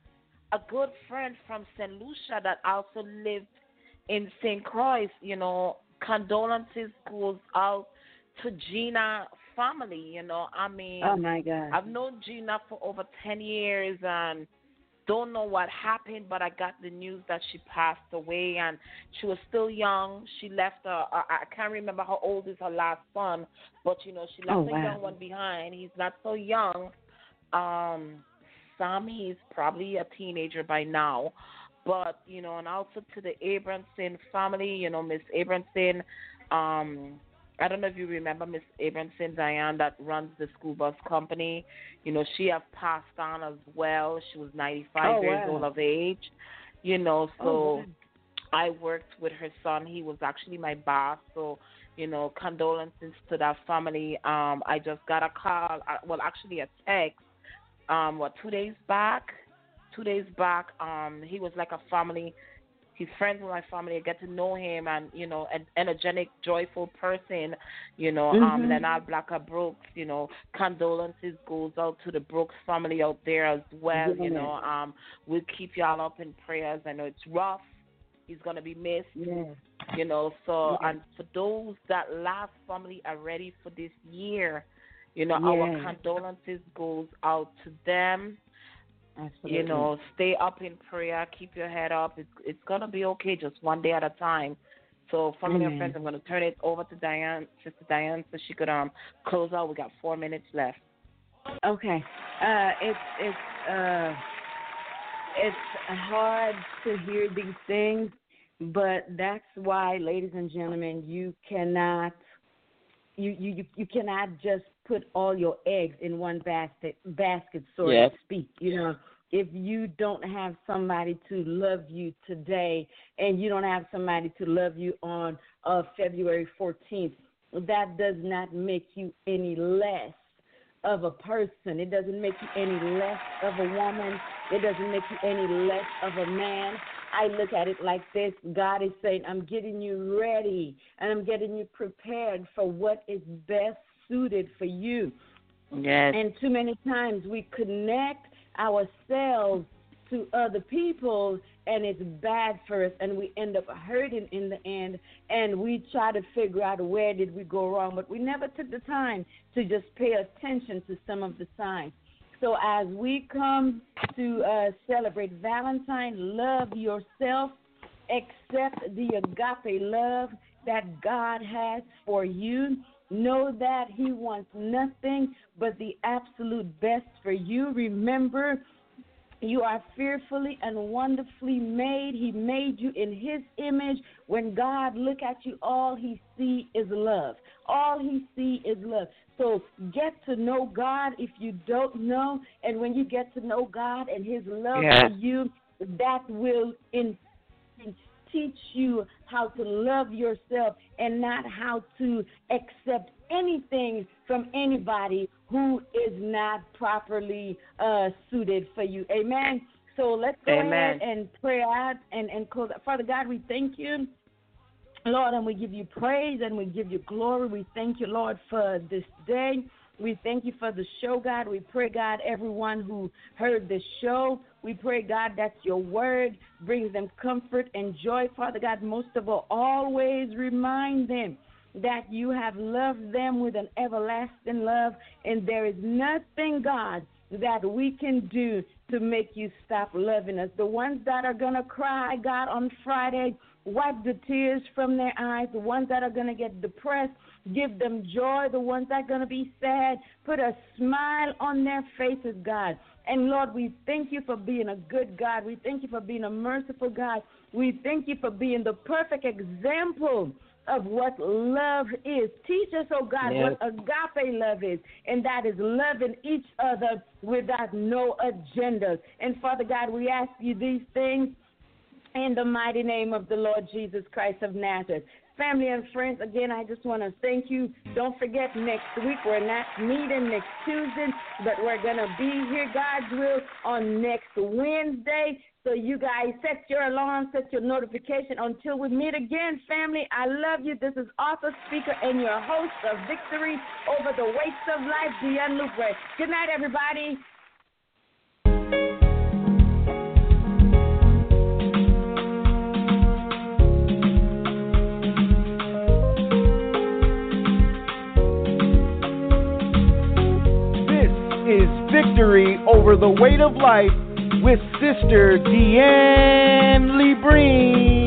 a good friend from Saint Lucia that also lived in Saint Croix. You know, condolences goes out to Gina family, you know. I mean,
oh my God,
I've known Gina for over ten years and don't know what happened, but I got the news that she passed away, and she was still young. She left a, a I can't remember how old is her last son, but you know, she left
oh,
a
wow.
young one behind. He's not so young. Um, Sammy is probably a teenager by now. But, you know, and also to the Abramson family, you know, Miss Abramson, um, I don't know if you remember Miss Abramson, Diane, that runs the school bus company. You know, she have passed on as well. She was ninety-five
oh,
years
wow.
old of age. You know, so
oh, wow.
I worked with her son. He was actually my boss. So, you know, condolences to that family. Um, I just got a call, uh, well, actually a text, um, what, two days back? Two days back, um, he was like a family. He's friends with my family. I get to know him, and you know, an energetic, joyful person. You know,
mm-hmm.
um, Leonard Blacker Brooks. You know, condolences goes out to the Brooks family out there as well.
Yeah.
You know, um, we'll keep y'all up in prayers. I know it's rough. He's gonna be missed.
Yeah.
You know, so
yeah.
and for those that last family are ready for this year, you know,
yeah.
our condolences goes out to them.
Absolutely.
You know, stay up in prayer. Keep your head up. It's it's gonna be okay, just one day at a time. So, family
mm-hmm.
and friends, I'm gonna turn it over to Diane, Sister Diane, so she could um close out. We got four minutes left.
Okay. Uh, it's it's uh, it's hard to hear these things, but that's why, ladies and gentlemen, you cannot you you you cannot just put all your eggs in one basket, basket, so
yep.
to speak. You know, if you don't have somebody to love you today, and you don't have somebody to love you on uh, February fourteenth, that does not make you any less of a person. It doesn't make you any less of a woman. It doesn't make you any less of a man. I look at it like this. God is saying, I'm getting you ready, and I'm getting you prepared for what is best suited for you.
Yes.
And too many times we connect ourselves to other people, and it's bad for us, and we end up hurting in the end, and we try to figure out where did we go wrong, but we never took the time to just pay attention to some of the signs. So as we come to uh, celebrate Valentine, love yourself, accept the agape love that God has for you. Know that He wants nothing but the absolute best for you. Remember, you are fearfully and wonderfully made. He made you in His image. When God look at you, all He see is love. All He see is love. So get to know God if you don't know. And when you get to know God and His love
yes.
for you, that will in, in teach you how to love yourself and not how to accept anything from anybody who is not properly uh, suited for you. Amen. So let's go
Amen.
ahead and pray out and, and close. Father God, we thank you
Lord, and we give you praise and we give you glory. We thank you, Lord, for this day. We thank you for the show, God. We pray, God, everyone who heard this show, we pray, God, that your word brings them comfort and joy. Father God, most of all, always remind them that you have loved them with an everlasting love, and there is nothing, God, that we can do to make you stop loving us. The ones that are going to cry, God, on Friday, wipe the tears from their eyes. The ones that are going to get depressed, give them joy. The ones that are going to be sad, put a smile on their faces, God. And, Lord, we thank you for being a good God. We thank you for being a merciful God. We thank you for being the perfect example of what love is. Teach us, oh God,
yes.
what agape love is, and that is loving each other without no agendas. And, Father God, we ask you these things in the mighty name of the Lord Jesus Christ of Nazareth. Family and friends, again, I just want to thank you. Don't forget, next week we're not meeting next Tuesday, but we're going to be here, God's will, on next Wednesday. So you guys set your alarm, set your notification until we meet again, family. I love you. This is author, speaker, and your host of Victory Over the Weights of Life, Deanne Lubre. Good night, everybody.
Is Victory Over the Weight of Life with Sister Deanne Lee Breen.